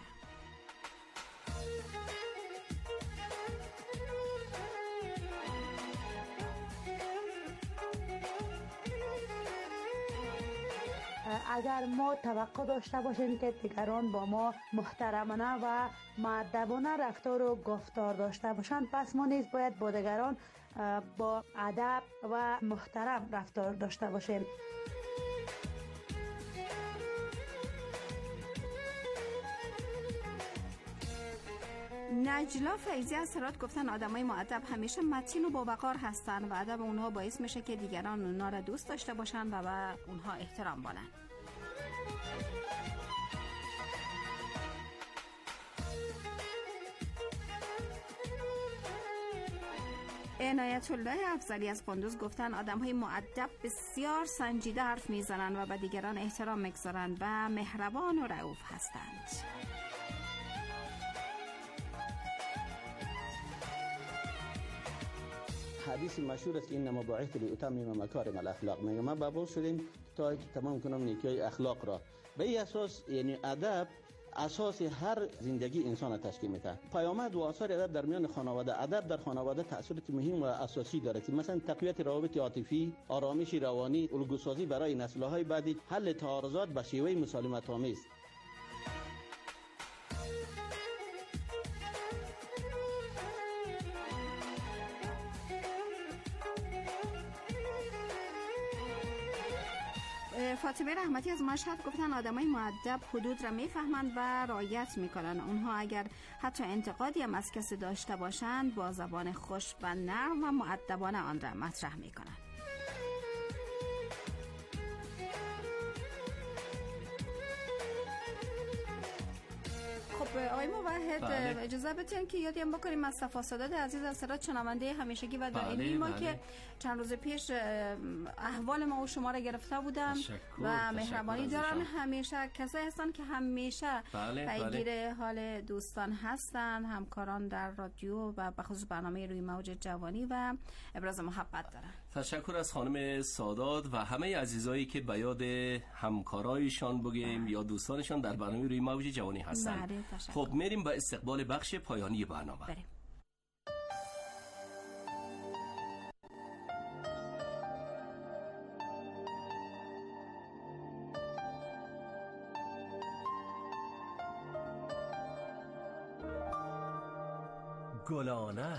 اگر ما توقع داشته باشیم که دیگران با ما محترمانه و مؤدبانه رفتار و گفتار داشته باشند، پس ما نیز باید با دیگران با ادب و محترم رفتار داشته باشیم. نجلا فیضی از هرات گفتن آدمای مؤدب همیشه متین و باوقار هستن و ادب اونها باعث میشه که دیگران اونها را دوست داشته باشن و به اونها احترام بالن. عنایت الله افضلی از قندوز گفتن آدم‌های مؤدب بسیار سنجیده حرف میزنن و به دیگران احترام میگذارن و مهربان و رئوف هستند. حدیث مشهور است که انما بعثت لاتمم مکارم الاخلاق. میگه ما مبعوث شدیم تا تمام کنم نیکی اخلاق را. به این اساس یعنی ادب اساس هر زندگی انسان تشکیل میده. پیامد و آثار ادب در میان خانواده، ادب در خانواده تأثیرات مهم و اساسی داره که مثلا تقویت روابط عاطفی، آرامش روانی، الگوسازی برای نسل‌های بعدی، حل تعارضات به شیوه مسالمت آمیز. فاطمه رحمتی از مشهد گفتن آدمای مؤدب حدود را میفهمند و رعایت میکنن. اونها اگر حتی انتقادی هم از کسی داشته باشند با زبان خوش و نرم و مؤدبانه آن را مطرح میکنن. آقای موحد اجازه بدین که یادیم بکنیم از صفا سادات عزیز از سرات شنونده همیشگی و دائمی ما که چند روز پیش احوال ما و شما را گرفته بودن و مهربانی دارن. همیشه کسایی هستن که همیشه پیگیر حال دوستان هستن، همکاران در رادیو و به خصوص برنامه روی موج جوانی و ابراز محبت دارن. تشکر از خانم سادات و همه عزیزایی که به یاد همکارایشان بگیم یا دوستانشان در برنامه روی موج جوانی هستن. خب میریم به استقبال بخش پایانی برنامه. بریم. گلانه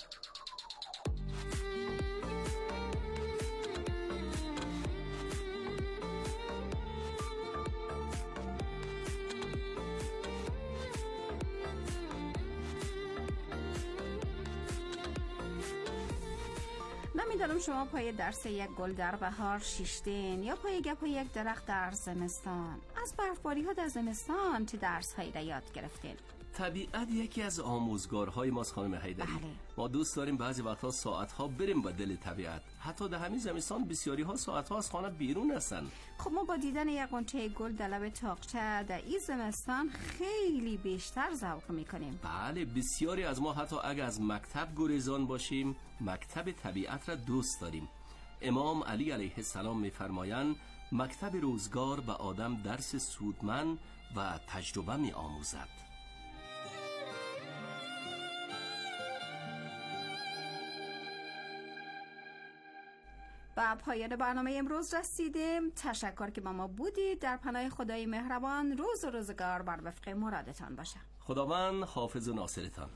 نمیدانم شما پای درس یک گل در بهار شیشتین یا پای گپ یک درخت در زمستان. از برفباری ها در زمستان چه درس هایی را یاد گرفتین؟ طبیعت یکی از آموزگارهای ماست خانم حیدری. ما دوست داریم بعضی وقتا ساعتها بریم به دل طبیعت. حتی در همین زمستان بسیاری ها ساعتها از خانه بیرون هستن. خب ما با دیدن یک غنچه گل در لب طاقچه در این زمستان خیلی بیشتر ذوق میکنیم. بله، بسیاری از ما حتی اگر از مکتب گریزان باشیم مکتب طبیعت را دوست داریم. امام علی علیه السلام میفرمایند مکتب روزگار به آدم درس سودمند و تجربه می آموزد. و پایان برنامه امروز رسیدیم. تشکر که با ما بودید. در پناه خدای مهربان روز و روزگار بر وفق مرادتان باشه. خداوند حافظ و ناصرتان.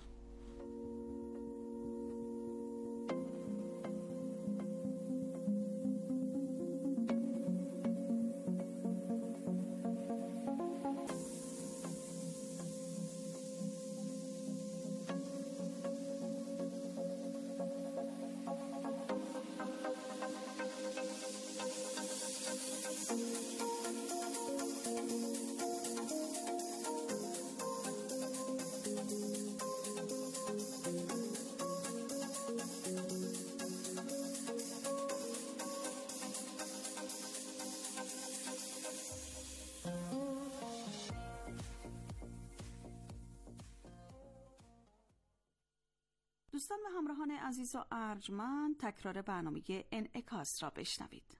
دوستان و همراهان عزیز و ارجمند، تکرار برنامه انعکاس را بشنوید.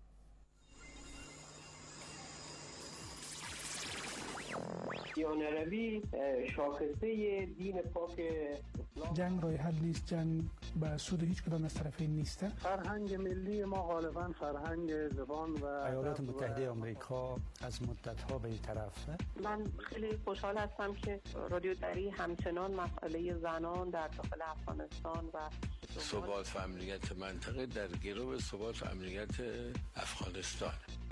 دیانروی شاخصه دین پاک اسلام. جنگ راه حل نیست، جنگ به سود هیچ کدام از طرفین نیست. فرهنگ ملی ما غالبا فرهنگ زبان و ایالات متحده آمریکا از مدت‌ها به این طرف. من خیلی خوشحال هستم که رادیو دری همچنان مسئله زنان در داخل افغانستان و ثبات و امنیت منطقه در گرو ثبات و امنیت افغانستان.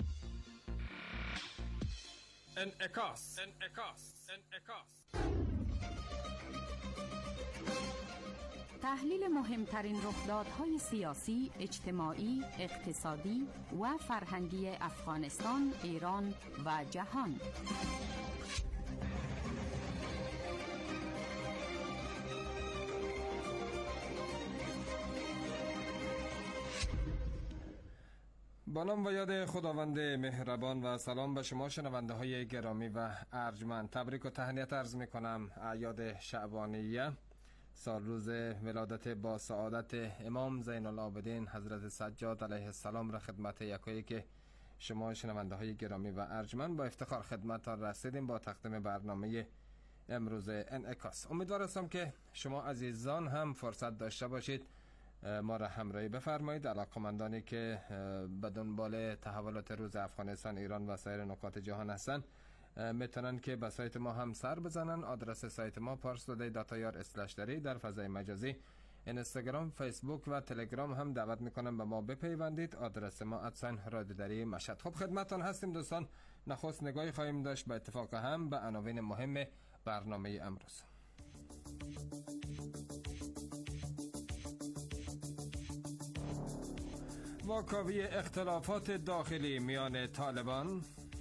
انعکاس. تحلیل مهمترین رخدادهای سیاسی، اجتماعی، اقتصادی و فرهنگی افغانستان، ایران و جهان. با نام و یاد خداوند مهربان و سلام به شما شنونده های گرامی و ارجمند. تبریک و تهنیت عرض می کنم. اعیاد شعبانیه، سال روز ولادت با سعادت امام زین العابدین حضرت سجاد علیه السلام را خدمت یکایی که شما شنونده های گرامی و ارجمند با افتخار خدمتتان رسیدیم با تقدیم برنامه امروز انعکاس. امیدوار هستم که شما عزیزان هم فرصت داشته باشید ما را همراهی بفرمایید. علاقمندانی که به دنبال تحولات روز افغانستان، ایران و سایر نقاط جهان هستند میتونن که به سایت ما هم سر بزنن. آدرس سایت ما parstoday.ir/dari در فضای مجازی اینستاگرام، فیسبوک و تلگرام هم دعوت میکنم به ما بپیوندید. آدرس ما @رادیودری مشهد. خب خدمتتان هستیم دوستان. نخست نگاهی خواهیم داشت به اتفاق هم به عناوین مهم برنامه امروز. واکاوی اختلافات داخلی میان طالبان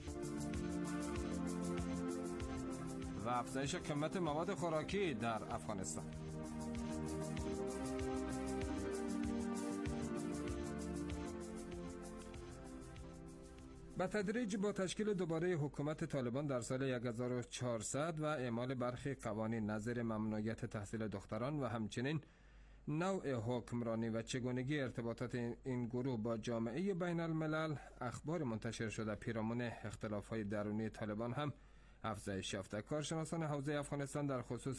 و افزایش قیمت مواد خوراکی در افغانستان. به تدریج با تشکیل دوباره حکومت طالبان در سال 1400 و اعمال برخی قوانین نظیر ممنوعیت تحصیل دختران و همچنین نوع حکمرانی و چگونگی ارتباطات این گروه با جامعه بین الملل، اخبار منتشر شده پیرامون اختلاف‌های درونی طالبان هم افزایش یافته. کارشناسان حوزه افغانستان در خصوص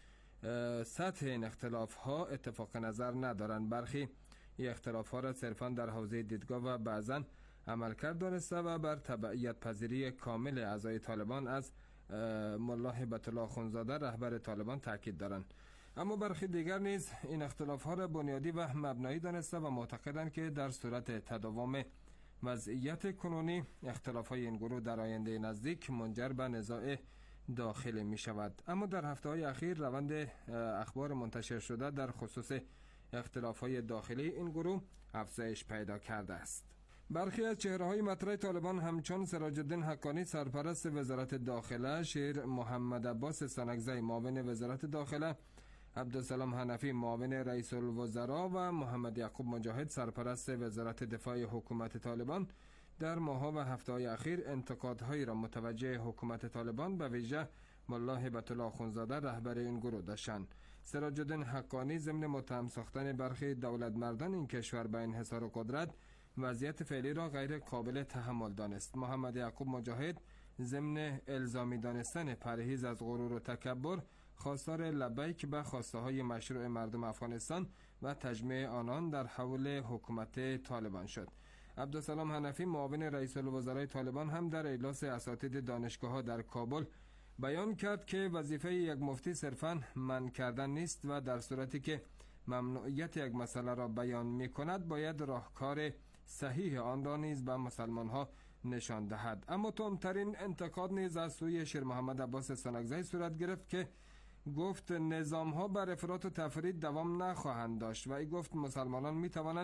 سطح این اختلاف‌ها اتفاق نظر ندارند. برخی این اختلاف‌ها را صرفاً در حوزه دیدگاه و بعضاً عملکرد دانسته و بر تبعیت پذیری کامل اعضای طالبان از ملا هیبت الله اخوندزاده رهبر طالبان تاکید دارند. اما برخی دیگر نیز این اختلاف‌ها را بنیادی و مبنایی دانسته و معتقدند که در صورت تداوم وضعیت کنونی اختلاف‌های این گروه در آینده نزدیک منجر به نزاع داخلی می شود. اما در هفته‌های اخیر روند اخبار منتشر شده در خصوص اختلاف‌های داخلی این گروه افزایش پیدا کرده است. برخی از چهره‌های مطرح طالبان همچون سراج الدین حقانی سرپرست وزارت داخله، شیر محمد عباس سنگزی معاون وزارت داخله، عبدالسلام حنفی معاون رئیس الوزراء و محمد یعقوب مجاهد سرپرست وزارت دفاع حکومت طالبان در ماه‌ها و هفته‌های اخیر انتقادهایی را متوجه حکومت طالبان به ویژه ملا هیبت الله اخوندزاده رهبر این گروه داشتند. سراج الدین حقانی ضمن متهم ساختن برخی دولتمردان این کشور به انحصار قدرت وضعیت فعلی را غیر قابل تحمل دانست. محمد یعقوب مجاهد ضمن الزامی دانستن پرهیز از غرور و تکبر خواستار لبیک به خواسته های مشروع مردم افغانستان و تجمیع آنان در حول حکومت طالبان شد. عبدالسلام حنفی معاون رئیس الوزراء طالبان هم در اجلاس اساتید دانشگاه‌ها در کابل بیان کرد که وظیفه یک مفتی صرفاً منع کردن نیست و در صورتی که ممنوعیت یک مسئله را بیان می‌کند باید راهکار صحیح آن را نیز به مسلمان‌ها نشان دهد. اما تندترین انتقاد نیز از سوی شیر محمد عباس سنگزی صورت گرفت که گفت نظام‌ها بر افراط و تفرید دوام نخواهند داشت و ای گفت مسلمانان می‌توانند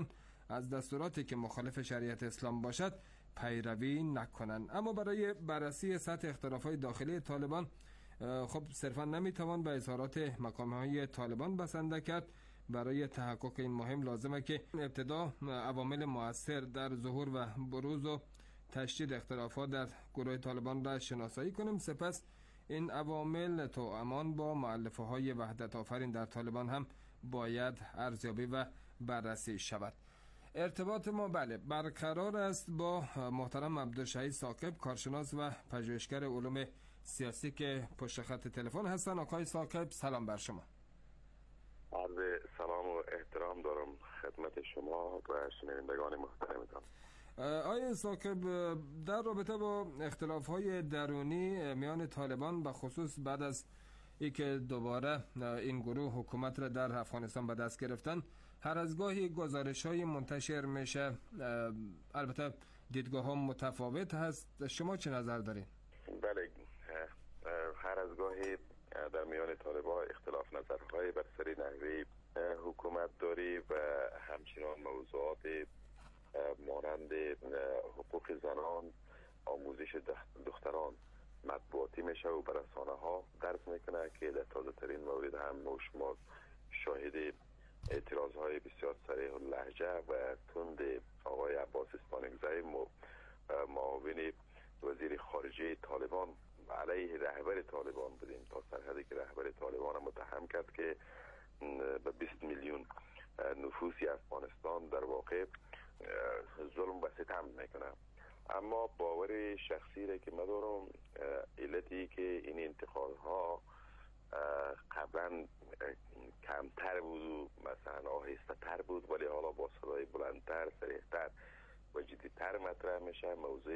از دستوراتی که مخالف شریعت اسلام باشد پیروی نکنند. اما برای بررسی سطح اختلافات داخلی طالبان خب صرفا نمیتوان به اظهارات مقامهای طالبان بسنده کرد. برای تحقق این مهم لازمه که ابتدا عوامل مؤثر در ظهور و بروز و تشدید اختلافات در گروه طالبان را شناسایی کنیم، سپس این عوامل توامان با مؤلفه های وحدت آفرین در طالبان هم باید ارزیابی و بررسی شود. ارتباط ما برقرار است با محترم عبدالشهید ثاقب، کارشناس و پژوهشگر علوم سیاسی که پشت خط تلفن هستن. آقای ثاقب سلام بر شما. عرض سلام و احترام دارم خدمت شما و شنوندگان محترمتان. آقای ثاقب، در رابطه با اختلاف‌های درونی میان طالبان و خصوص بعد از اینکه دوباره این گروه حکومت را در افغانستان به دست گرفتن، هر از گاهی گزارش‌های منتشر میشه، البته دیدگاه‌ها متفاوت هست. شما چه نظر دارین؟ بله، هر از گاهی در میان طالبان اختلاف نظرهای بر سر نحوه حکومت داری و همچنان موضوعات مانند حقوق زنان، آموزش دختران مطبوعاتی میشه و بر رسانه ها درس میکنه که در تازه ترین مورد هم شما شاهد اعتراض های بسیار صریح اللهجه و تند آقای عباس استانکزی معاون وزیر خارجه طالبان علیه رهبر طالبان بودیم، تا سرحدی که رهبر طالبان متهم کرد که به 20 میلیون نفوسی افغانستان در واقع ظلم و ستم میکنه. اما باور شخصی را که من دارم، علتی که این انتقادها قبلا کمتر بود و مثلا آهسته تر بود ولی حالا با صدای بلندتر، صریحتر و جدیتر مطرح میشه،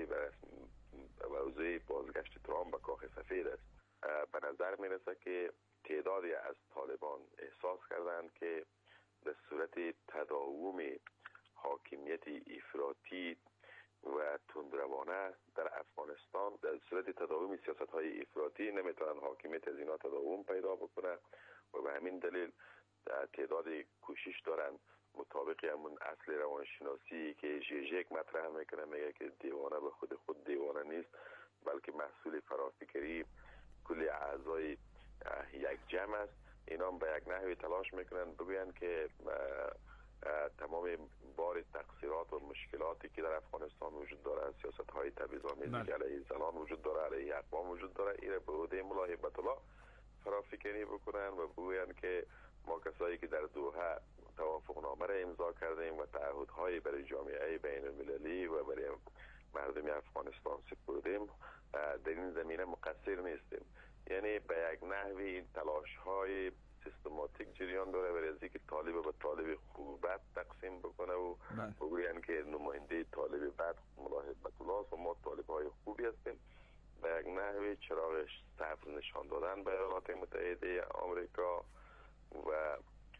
موضوع بازگشت ترامپ به کاخ سفید است. به نظر میرسه که تعدادی از طالبان احساس کردند که به صورت تداوم حاکمیت افراطی و تندروانه در افغانستان، در صورت تداوم سیاست های افراطی نمیتونن حاکمیت از اینا تداوم پیدا بکنه و به همین دلیل تعداد کوشش دارن مطابق همون اصل روانشناسی که ژیژک مطرح میکنه، میگه که دیوانه به خود دیوانه نیست بلکه محصول فرافکری کل اعضای یک جمع است. اینا به یک نحوی تلاش میکنن بگوین که تمام بار تقصیرات و مشکلاتی که در افغانستان وجود داره، سیاست های تبعیض‌آمیزی که علیه زنان وجود داره، علیه اقوام وجود داره، این به عهده ملا هیبت الله فرافکنی بکنن و بگوین که ما کسایی که در دوحه توافقنامه را امضا کردیم و تعهدهای برای جامعه بین المللی و برای مردم افغانستان سپردیم، در این زمینه مقصر نیستیم. یعنی به یک نحوی این تلاش های سیستماتیک جریان داره برای از اینکه طالب به طالب خوب بد تقسیم بکنه و بگوین که نماینده طالب بد ملا هیبت الله است و ما طالب های خوبی هستیم. به یک نحوی چراغ سبز نشان دادن به ایالات متحده آمریکا و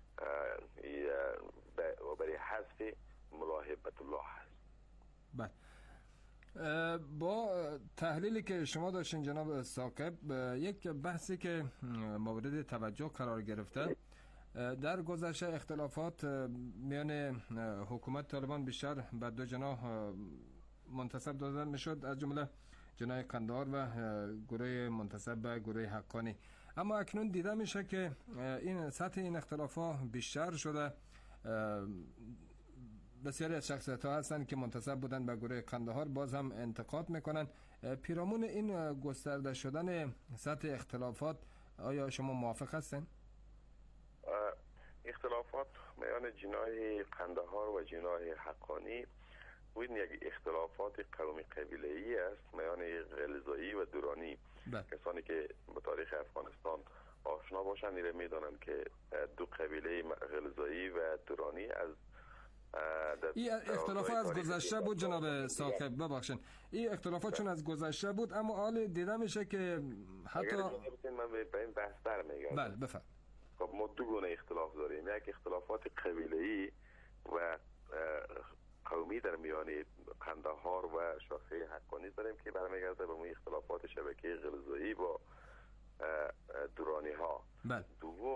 برای حذف ملا هیبت الله هست. بله، با تحلیلی که شما داشتین جناب ثاقب، یک بحثی که مورد توجه قرار گرفته در گذشته اختلافات میان حکومت طالبان بیشتر به دو جناح منتسب دادن میشد، از جمله جناح قندهار و گروه منتسب به گروه حقانی. اما اکنون دیده میشه که این سطح این اختلافات بیشتر شده. بسیاری از شخصیت‌ها هستند که منتسب بودن به گروه قندهار باز هم انتقاد میکنن. پیرامون این گسترده شدن سطح اختلافات آیا شما موافق هستین؟ اختلافات میان جناح قندهار و جناح حقانی این یک اختلافات قومی قبیله‌ای است میان غلزایی و دورانی. کسانی که به تاریخ افغانستان آشنا باشند ایره میدانند که دو قبیله غلزایی و دورانی از این اختلافات از گذشته بود جناب ثاقب، ببخشید این اختلافات چون از گذشته بود، اما حال دیده میشه که حتی من به این بحث برمیگردم. بله بفرمایید. خب ما دو گونه اختلاف داریم، یک اختلافات قبیله‌ای و قومی در میان قندهار و شاخه حقانی داریم که برمیگرده به اون اختلافات شبکه غلزایی با دورانی ها. دوم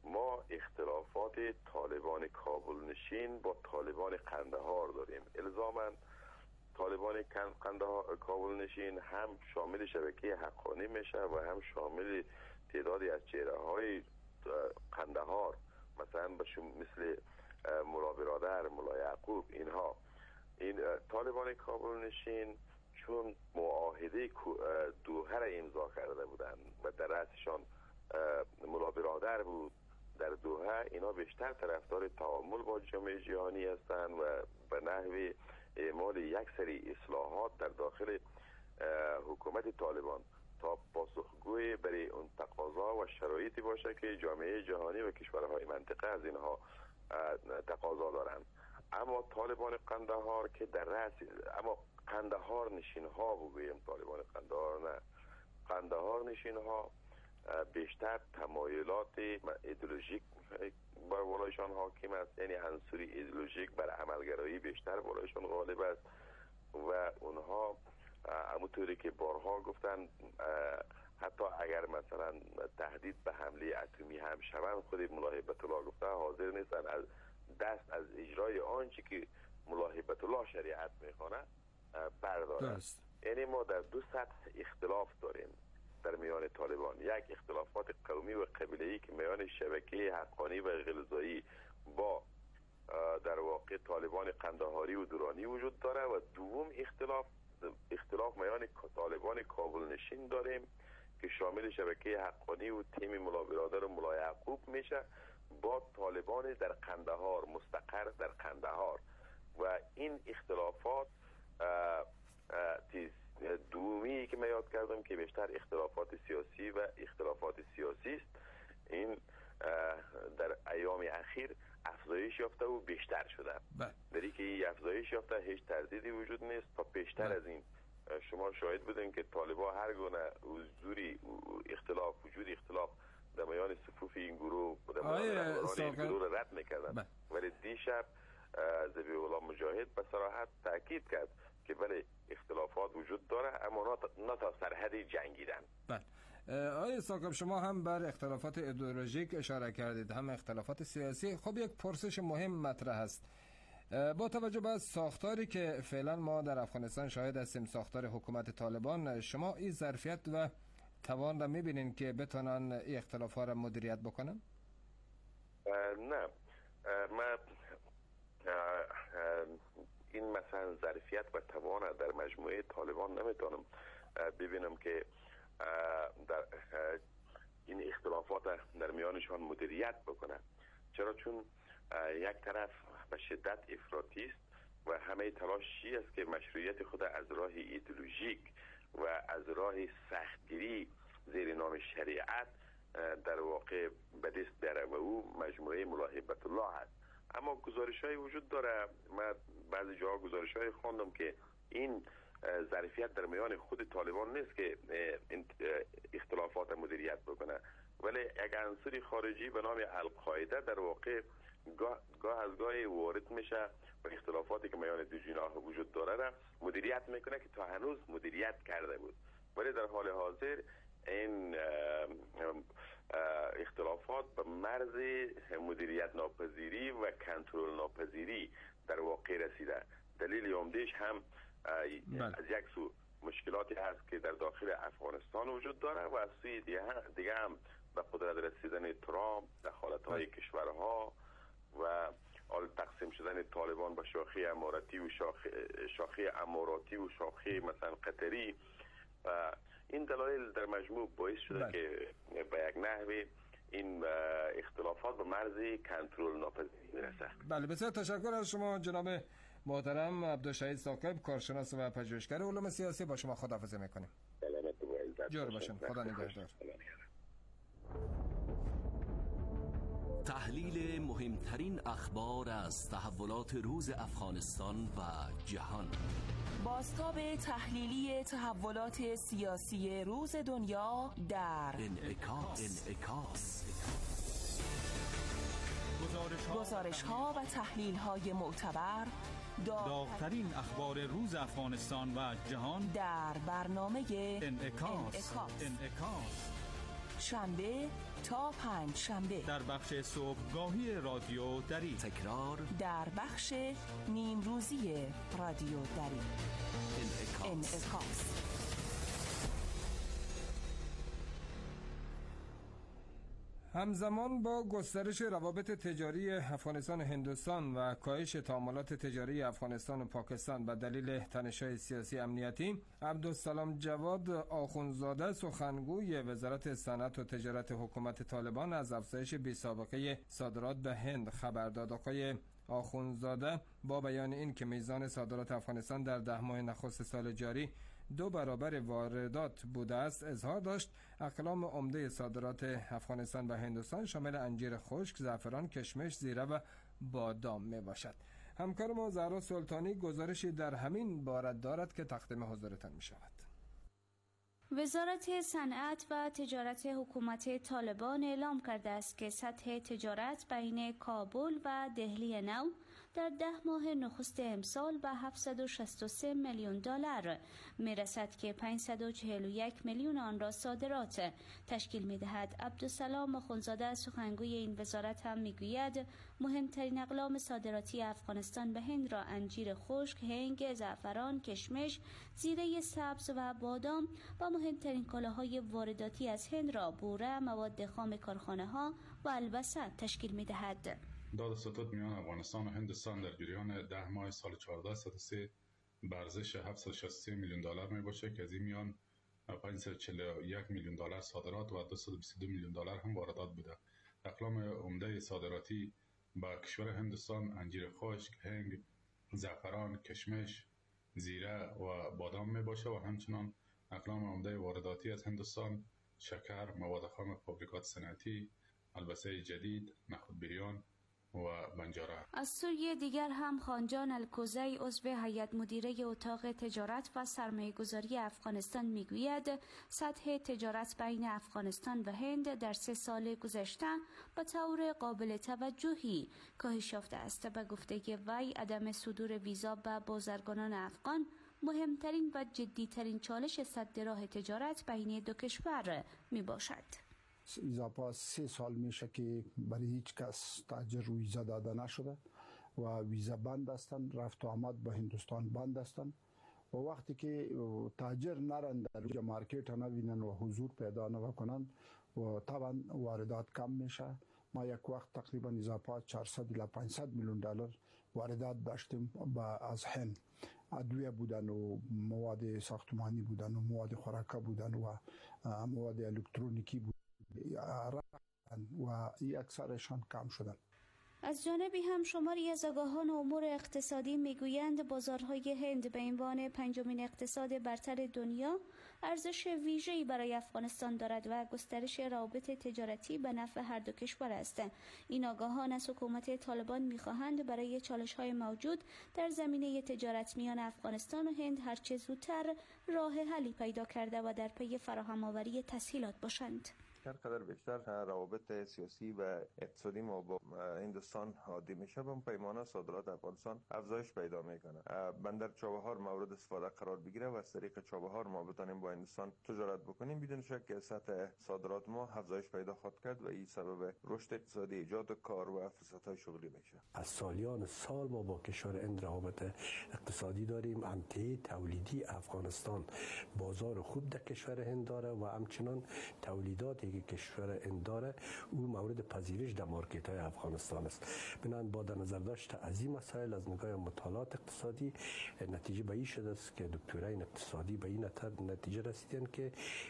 ما اختلافات طالبان کابل نشین با طالبان قندهار داریم. الزاماً طالبان کابل نشین هم شامل شبکه حقانی میشه و هم شامل تعدادی از چهره‌های قندهار، مثلا مثل ملا برادر، ملا یعقوب. اینها این طالبان کابل نشین چون معاهده دوحه را امضا کرده بودند و در رأسشان ملا برادر بود در دوحه، اینا بیشتر طرفدار تعامل با جامعه جهانی هستند و به نحو اعمال یک سری اصلاحات در داخل حکومت طالبان تا پاسخگوی برای اون تقاضا و شرایطی باشه که جامعه جهانی و کشورهای منطقه از اینها تقاضا دارند. اما طالبان قندهار که در رأس، اما قندهار نشین ها بگویم، طالبان قندهار نه، قندهار نشین ها بیشتر تمایلات ایدئولوژیک بر بالایشان حاکم است، یعنی عنصری ایدئولوژیک بر عملگرایی بیشتر بالایشان غالب است و اونها همونطوری که بارها گفتن حتی اگر مثلا تهدید به حمله اتمی هم شوند، خود ملا هیبت الله گفته حاضر نیستن از دست از اجرای آنچه که ملا هیبت الله شریعت میخوانه بردارن. یعنی ما در دو سطح اختلاف داریم در میان طالبان، یک اختلافات قومی و قبیله‌ای که میان شبکه حقانی و غلظایی با در واقع طالبان قندهاری و درانی وجود داره و دوم اختلاف میان طالبان کابل نشین داریم که شامل شبکه حقانی و تیم ملا برادر و ملا یعقوب میشه با طالبان در قندهار، مستقر در قندهار. و این اختلافات دومی که من یاد کردم که بیشتر اختلافات سیاسی و اختلافات سیاسی است، این در ایام اخیر افزایش یافته و بیشتر شده. در اینکه این افزایش یافته هیچ تردیدی وجود نیست. تا بیشتر از این شما شاهد بودین که طالبان هر گونه وجود اختلاف در میان صفوف این گروه این گروه را رد میکردن، ولی دیشب ذبیح الله مجاهد به صراحت تاکید کرد که بله اختلافات وجود داره اما نه تا سرحد جنگیدن. آقای ثاقب، شما هم بر اختلافات ایدئولوژیک اشاره کردید، هم اختلافات سیاسی. خب یک پرسش مهم مطرح است. با توجه به ساختاری که فعلا ما در افغانستان شاهد هستیم، ساختار حکومت طالبان، شما این ظرفیت و توان را میبینین که بتونن این اختلافات را مدیریت بکنن؟ نه، من این مثلا ظرفیت و توان در مجموعه طالبان نمیتونم ببینم که در این اختلافات در میانشان مدیریت بکنه. چرا؟ چون یک طرف به شدت افراطی است و همه تلاشی است که مشروعیت خود از راه ایدئولوژیک و از راه سختگیری زیر نام شریعت در واقع به دست بیاره و او مجموعه ملا هیبت الله هست. اما گزارش‌های وجود داره، من بعضی جاها گزارش‌های خواندم که این ظرفیت در میان خود طالبان نیست که اختلافات مدیریت بکنه، ولی یک عنصر خارجی به نام القاعده در واقع گاه از گاهی وارد میشه و اختلافاتی که میان دو جناح وجود داره را مدیریت میکنه که تا هنوز مدیریت کرده بود. ولی در حال حاضر این اختلافات به مرز مدیریت ناپذیری و کنترل ناپذیری در واقع رسیده. دلیل عمده‌اش هم از یک سو مشکلاتی هست که در داخل افغانستان وجود داره و از سوی دیگه هم به قدرت رسیدن ترامپ، دخالت‌های کشورها و تقسیم شدن طالبان به شاخه اماراتی و شاخه اماراتی و شاخه مثلا قطری، این دلایل در مجموع باعث شده که به یک نحوی این اختلافات به مرز کنترل ناپذیری میرسه. بله، بسیار تشکر از شما جناب محترم عبدالشهید ثاقب، کارشناس و پژوهشگر علوم سیاسی. با شما خداحافظی میکنیم. سلامت و عزت جور باشین. خدا نگهدار. تحلیل مهمترین اخبار از تحولات روز افغانستان و جهان. بازتاب تحلیلی تحولات سیاسی روز دنیا در انعکاس. گزارش‌ها و تحلیل‌های معتبر، داغ‌ترین اخبار روز افغانستان و جهان در برنامه انعکاس. شنبه تا پنجشنبه در بخش صبحگاهی رادیو دری، تکرار در بخش نیمروزی رادیو دری. انعکاس. همزمان با گسترش روابط تجاری افغانستان و هندوستان و کاهش تعاملات تجاری افغانستان و پاکستان به دلیل تنش‌های سیاسی امنیتی، عبدالسلام جواد آخونزاده سخنگوی وزارت صنعت و تجارت حکومت طالبان از افزایش بی‌سابقه صادرات به هند خبر داد. آقای آخونزاده با بیان این که میزان صادرات افغانستان در 10 ماه نخست سال جاری 2 برابر واردات بوده است، اظهار داشت اقلام عمده صادرات افغانستان به هندوستان شامل انجیر خشک، زعفران، کشمش، زیره و بادام می باشد. همکار ما زهرا سلطانی گزارشی در همین بارد دارد که تقدیم حضورتان می شود. وزارت صنعت و تجارت حکومت طالبان اعلام کرده است که سطح تجارت بین کابل و دهلی نو در 10 ماه نخست امسال به 763 میلیون دلار میرسد که 541 میلیون آن را صادرات تشکیل می‌دهد. عبدالسلام آخونزاده سخنگوی این وزارت هم میگوید مهمترین اقلام صادراتی افغانستان به هند را انجیر خشک، هنگ، زعفران، کشمش، زیره سبز و بادام و مهمترین کالاهای وارداتی از هند را بوره، مواد خام کارخانه‌ها و البسه تشکیل می‌دهد. داد ستود میان افغانستان و هندوستان در جریان 10 ماه سال 1403 به ارزش 763 میلیون دلار می باشه که از این میان 541 میلیون دلار صادرات و 222 میلیون دلار هم واردات بوده. اقلام عمده صادراتی به کشور هندوستان انجیر خشک، هنگ، زعفران، کشمش، زیره و بادام می باشه و همچنان اقلام عمده وارداتی از هندوستان شکر، مواد خام فابریکات صنعتی، البسه جدید، نخود بریان و بنجاره. از سوی دیگر هم خانجان الکوزی عضو هیئت مدیره اتاق تجارت و سرمایه‌گذاری افغانستان میگوید سطح تجارت بین افغانستان و هند در 3 سال گذشته به طور قابل توجهی کاهش یافته است. به گفته وی عدم صدور ویزا به بازرگانان افغان مهمترین و جدیترین چالش سد راه تجارت بین دو کشور می باشد. ویزا 3 سال میشه که برای هیچ کس تاجر ویزا داده نشده و ویزا بند هستن، رفت و آمد با هندوستان بند هستن و وقتی که تاجر نرن در مارکت نبینن و حضور پیدا نکنن و طبعا واردات کم میشه. ما یک وقت تقریبا اضافه 400 الی 500 میلیون دلار واردات داشتیم از هند. ادویه بودن و مواد ساختمانی بودن و مواد خوراکه بودن و مواد الکترونیکی بودن و این اکثرشان کم شدن. از جانبی هم شماری از آگاهان امور اقتصادی میگویند بازارهای هند به عنوان 5مین اقتصاد برتر دنیا ارزش ویژه‌ای برای افغانستان دارد و گسترش روابط تجارتی به نفع هر دو کشور است. این آگاهان از حکومت طالبان می‌خواهند برای چالش‌های موجود در زمینه تجارت میان افغانستان و هند هرچه زودتر راه حلی پیدا کرده و در پی فراهم‌آوری تسهیلات باشند. هر قدر بیشتر روابط سیاسی و اقتصادی ما با هندوستان عادی میشه، به پیمانه صادرات افغانستان افزایش پیدا میکنه. بندر چابهار مورد استفاده قرار بگیره و از طریق چابهار ما بتونیم با هندوستان تجارت بکنیم. بدون شک که سطح صادرات ما افزایش پیدا خواهد کرد و این سبب رشد اقتصادی، ایجاد کار و فرصت‌های شغلی میشه. از سالیان سال ما با کشور هند روابط اقتصادی داریم. منطقه تولیدی افغانستان بازار خوب در کشور هند داره و همچنان تولیداتی که کشور هند داره او مورد پذیرش در مارکت های افغانستان است. بنابراین با در نظر داشت از این مسائل از نگاه مطالعات اقتصادی نتیجه به این شده است که دکترین اقتصادی به این نتیجه رسیدن که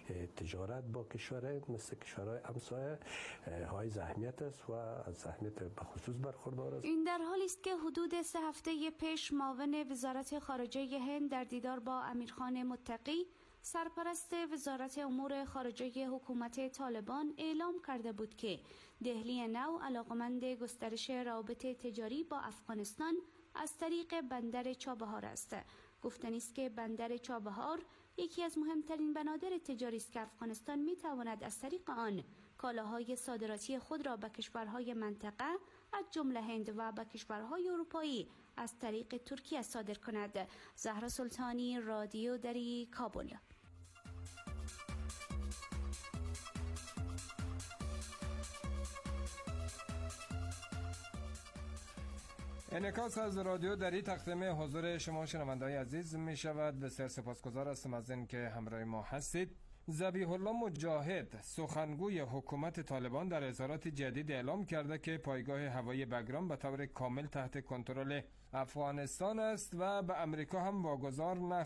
تجارت با کشور هند مثل کشورهای همسایه های اهمیت است و از اهمیت به خصوص برخوردار است. این در حالی است که حدود 3 هفته پیش معاون وزارت خارجه هند در دیدار با امیرخان متقی سرپرست وزارت امور خارجه حکومت طالبان اعلام کرده بود که دهلی نو علاقمند گسترش روابط تجاری با افغانستان از طریق بندر چابهار است. گفتنی است که بندر چابهار یکی از مهمترین بنادر تجاری است که افغانستان میتواند از طریق آن کالاهای صادراتی خود را به کشورهای منطقه از جمله هند و به کشورهای اروپایی از طریق ترکیه صادر کند. زهرا سلطانی، رادیو دری، کابل. انعکاس از رادیو دری تقدیم حضور شما شنونده‌های عزیز می شود. بسیار سپاسگزار هستم از اینکه همراه ما هستید. ذبیح الله مجاهد سخنگوی حکومت طالبان در اظهارات جدید اعلام کرده که پایگاه هوایی بگرام به طور کامل تحت کنترل افغانستان است و به امریکا هم واگذار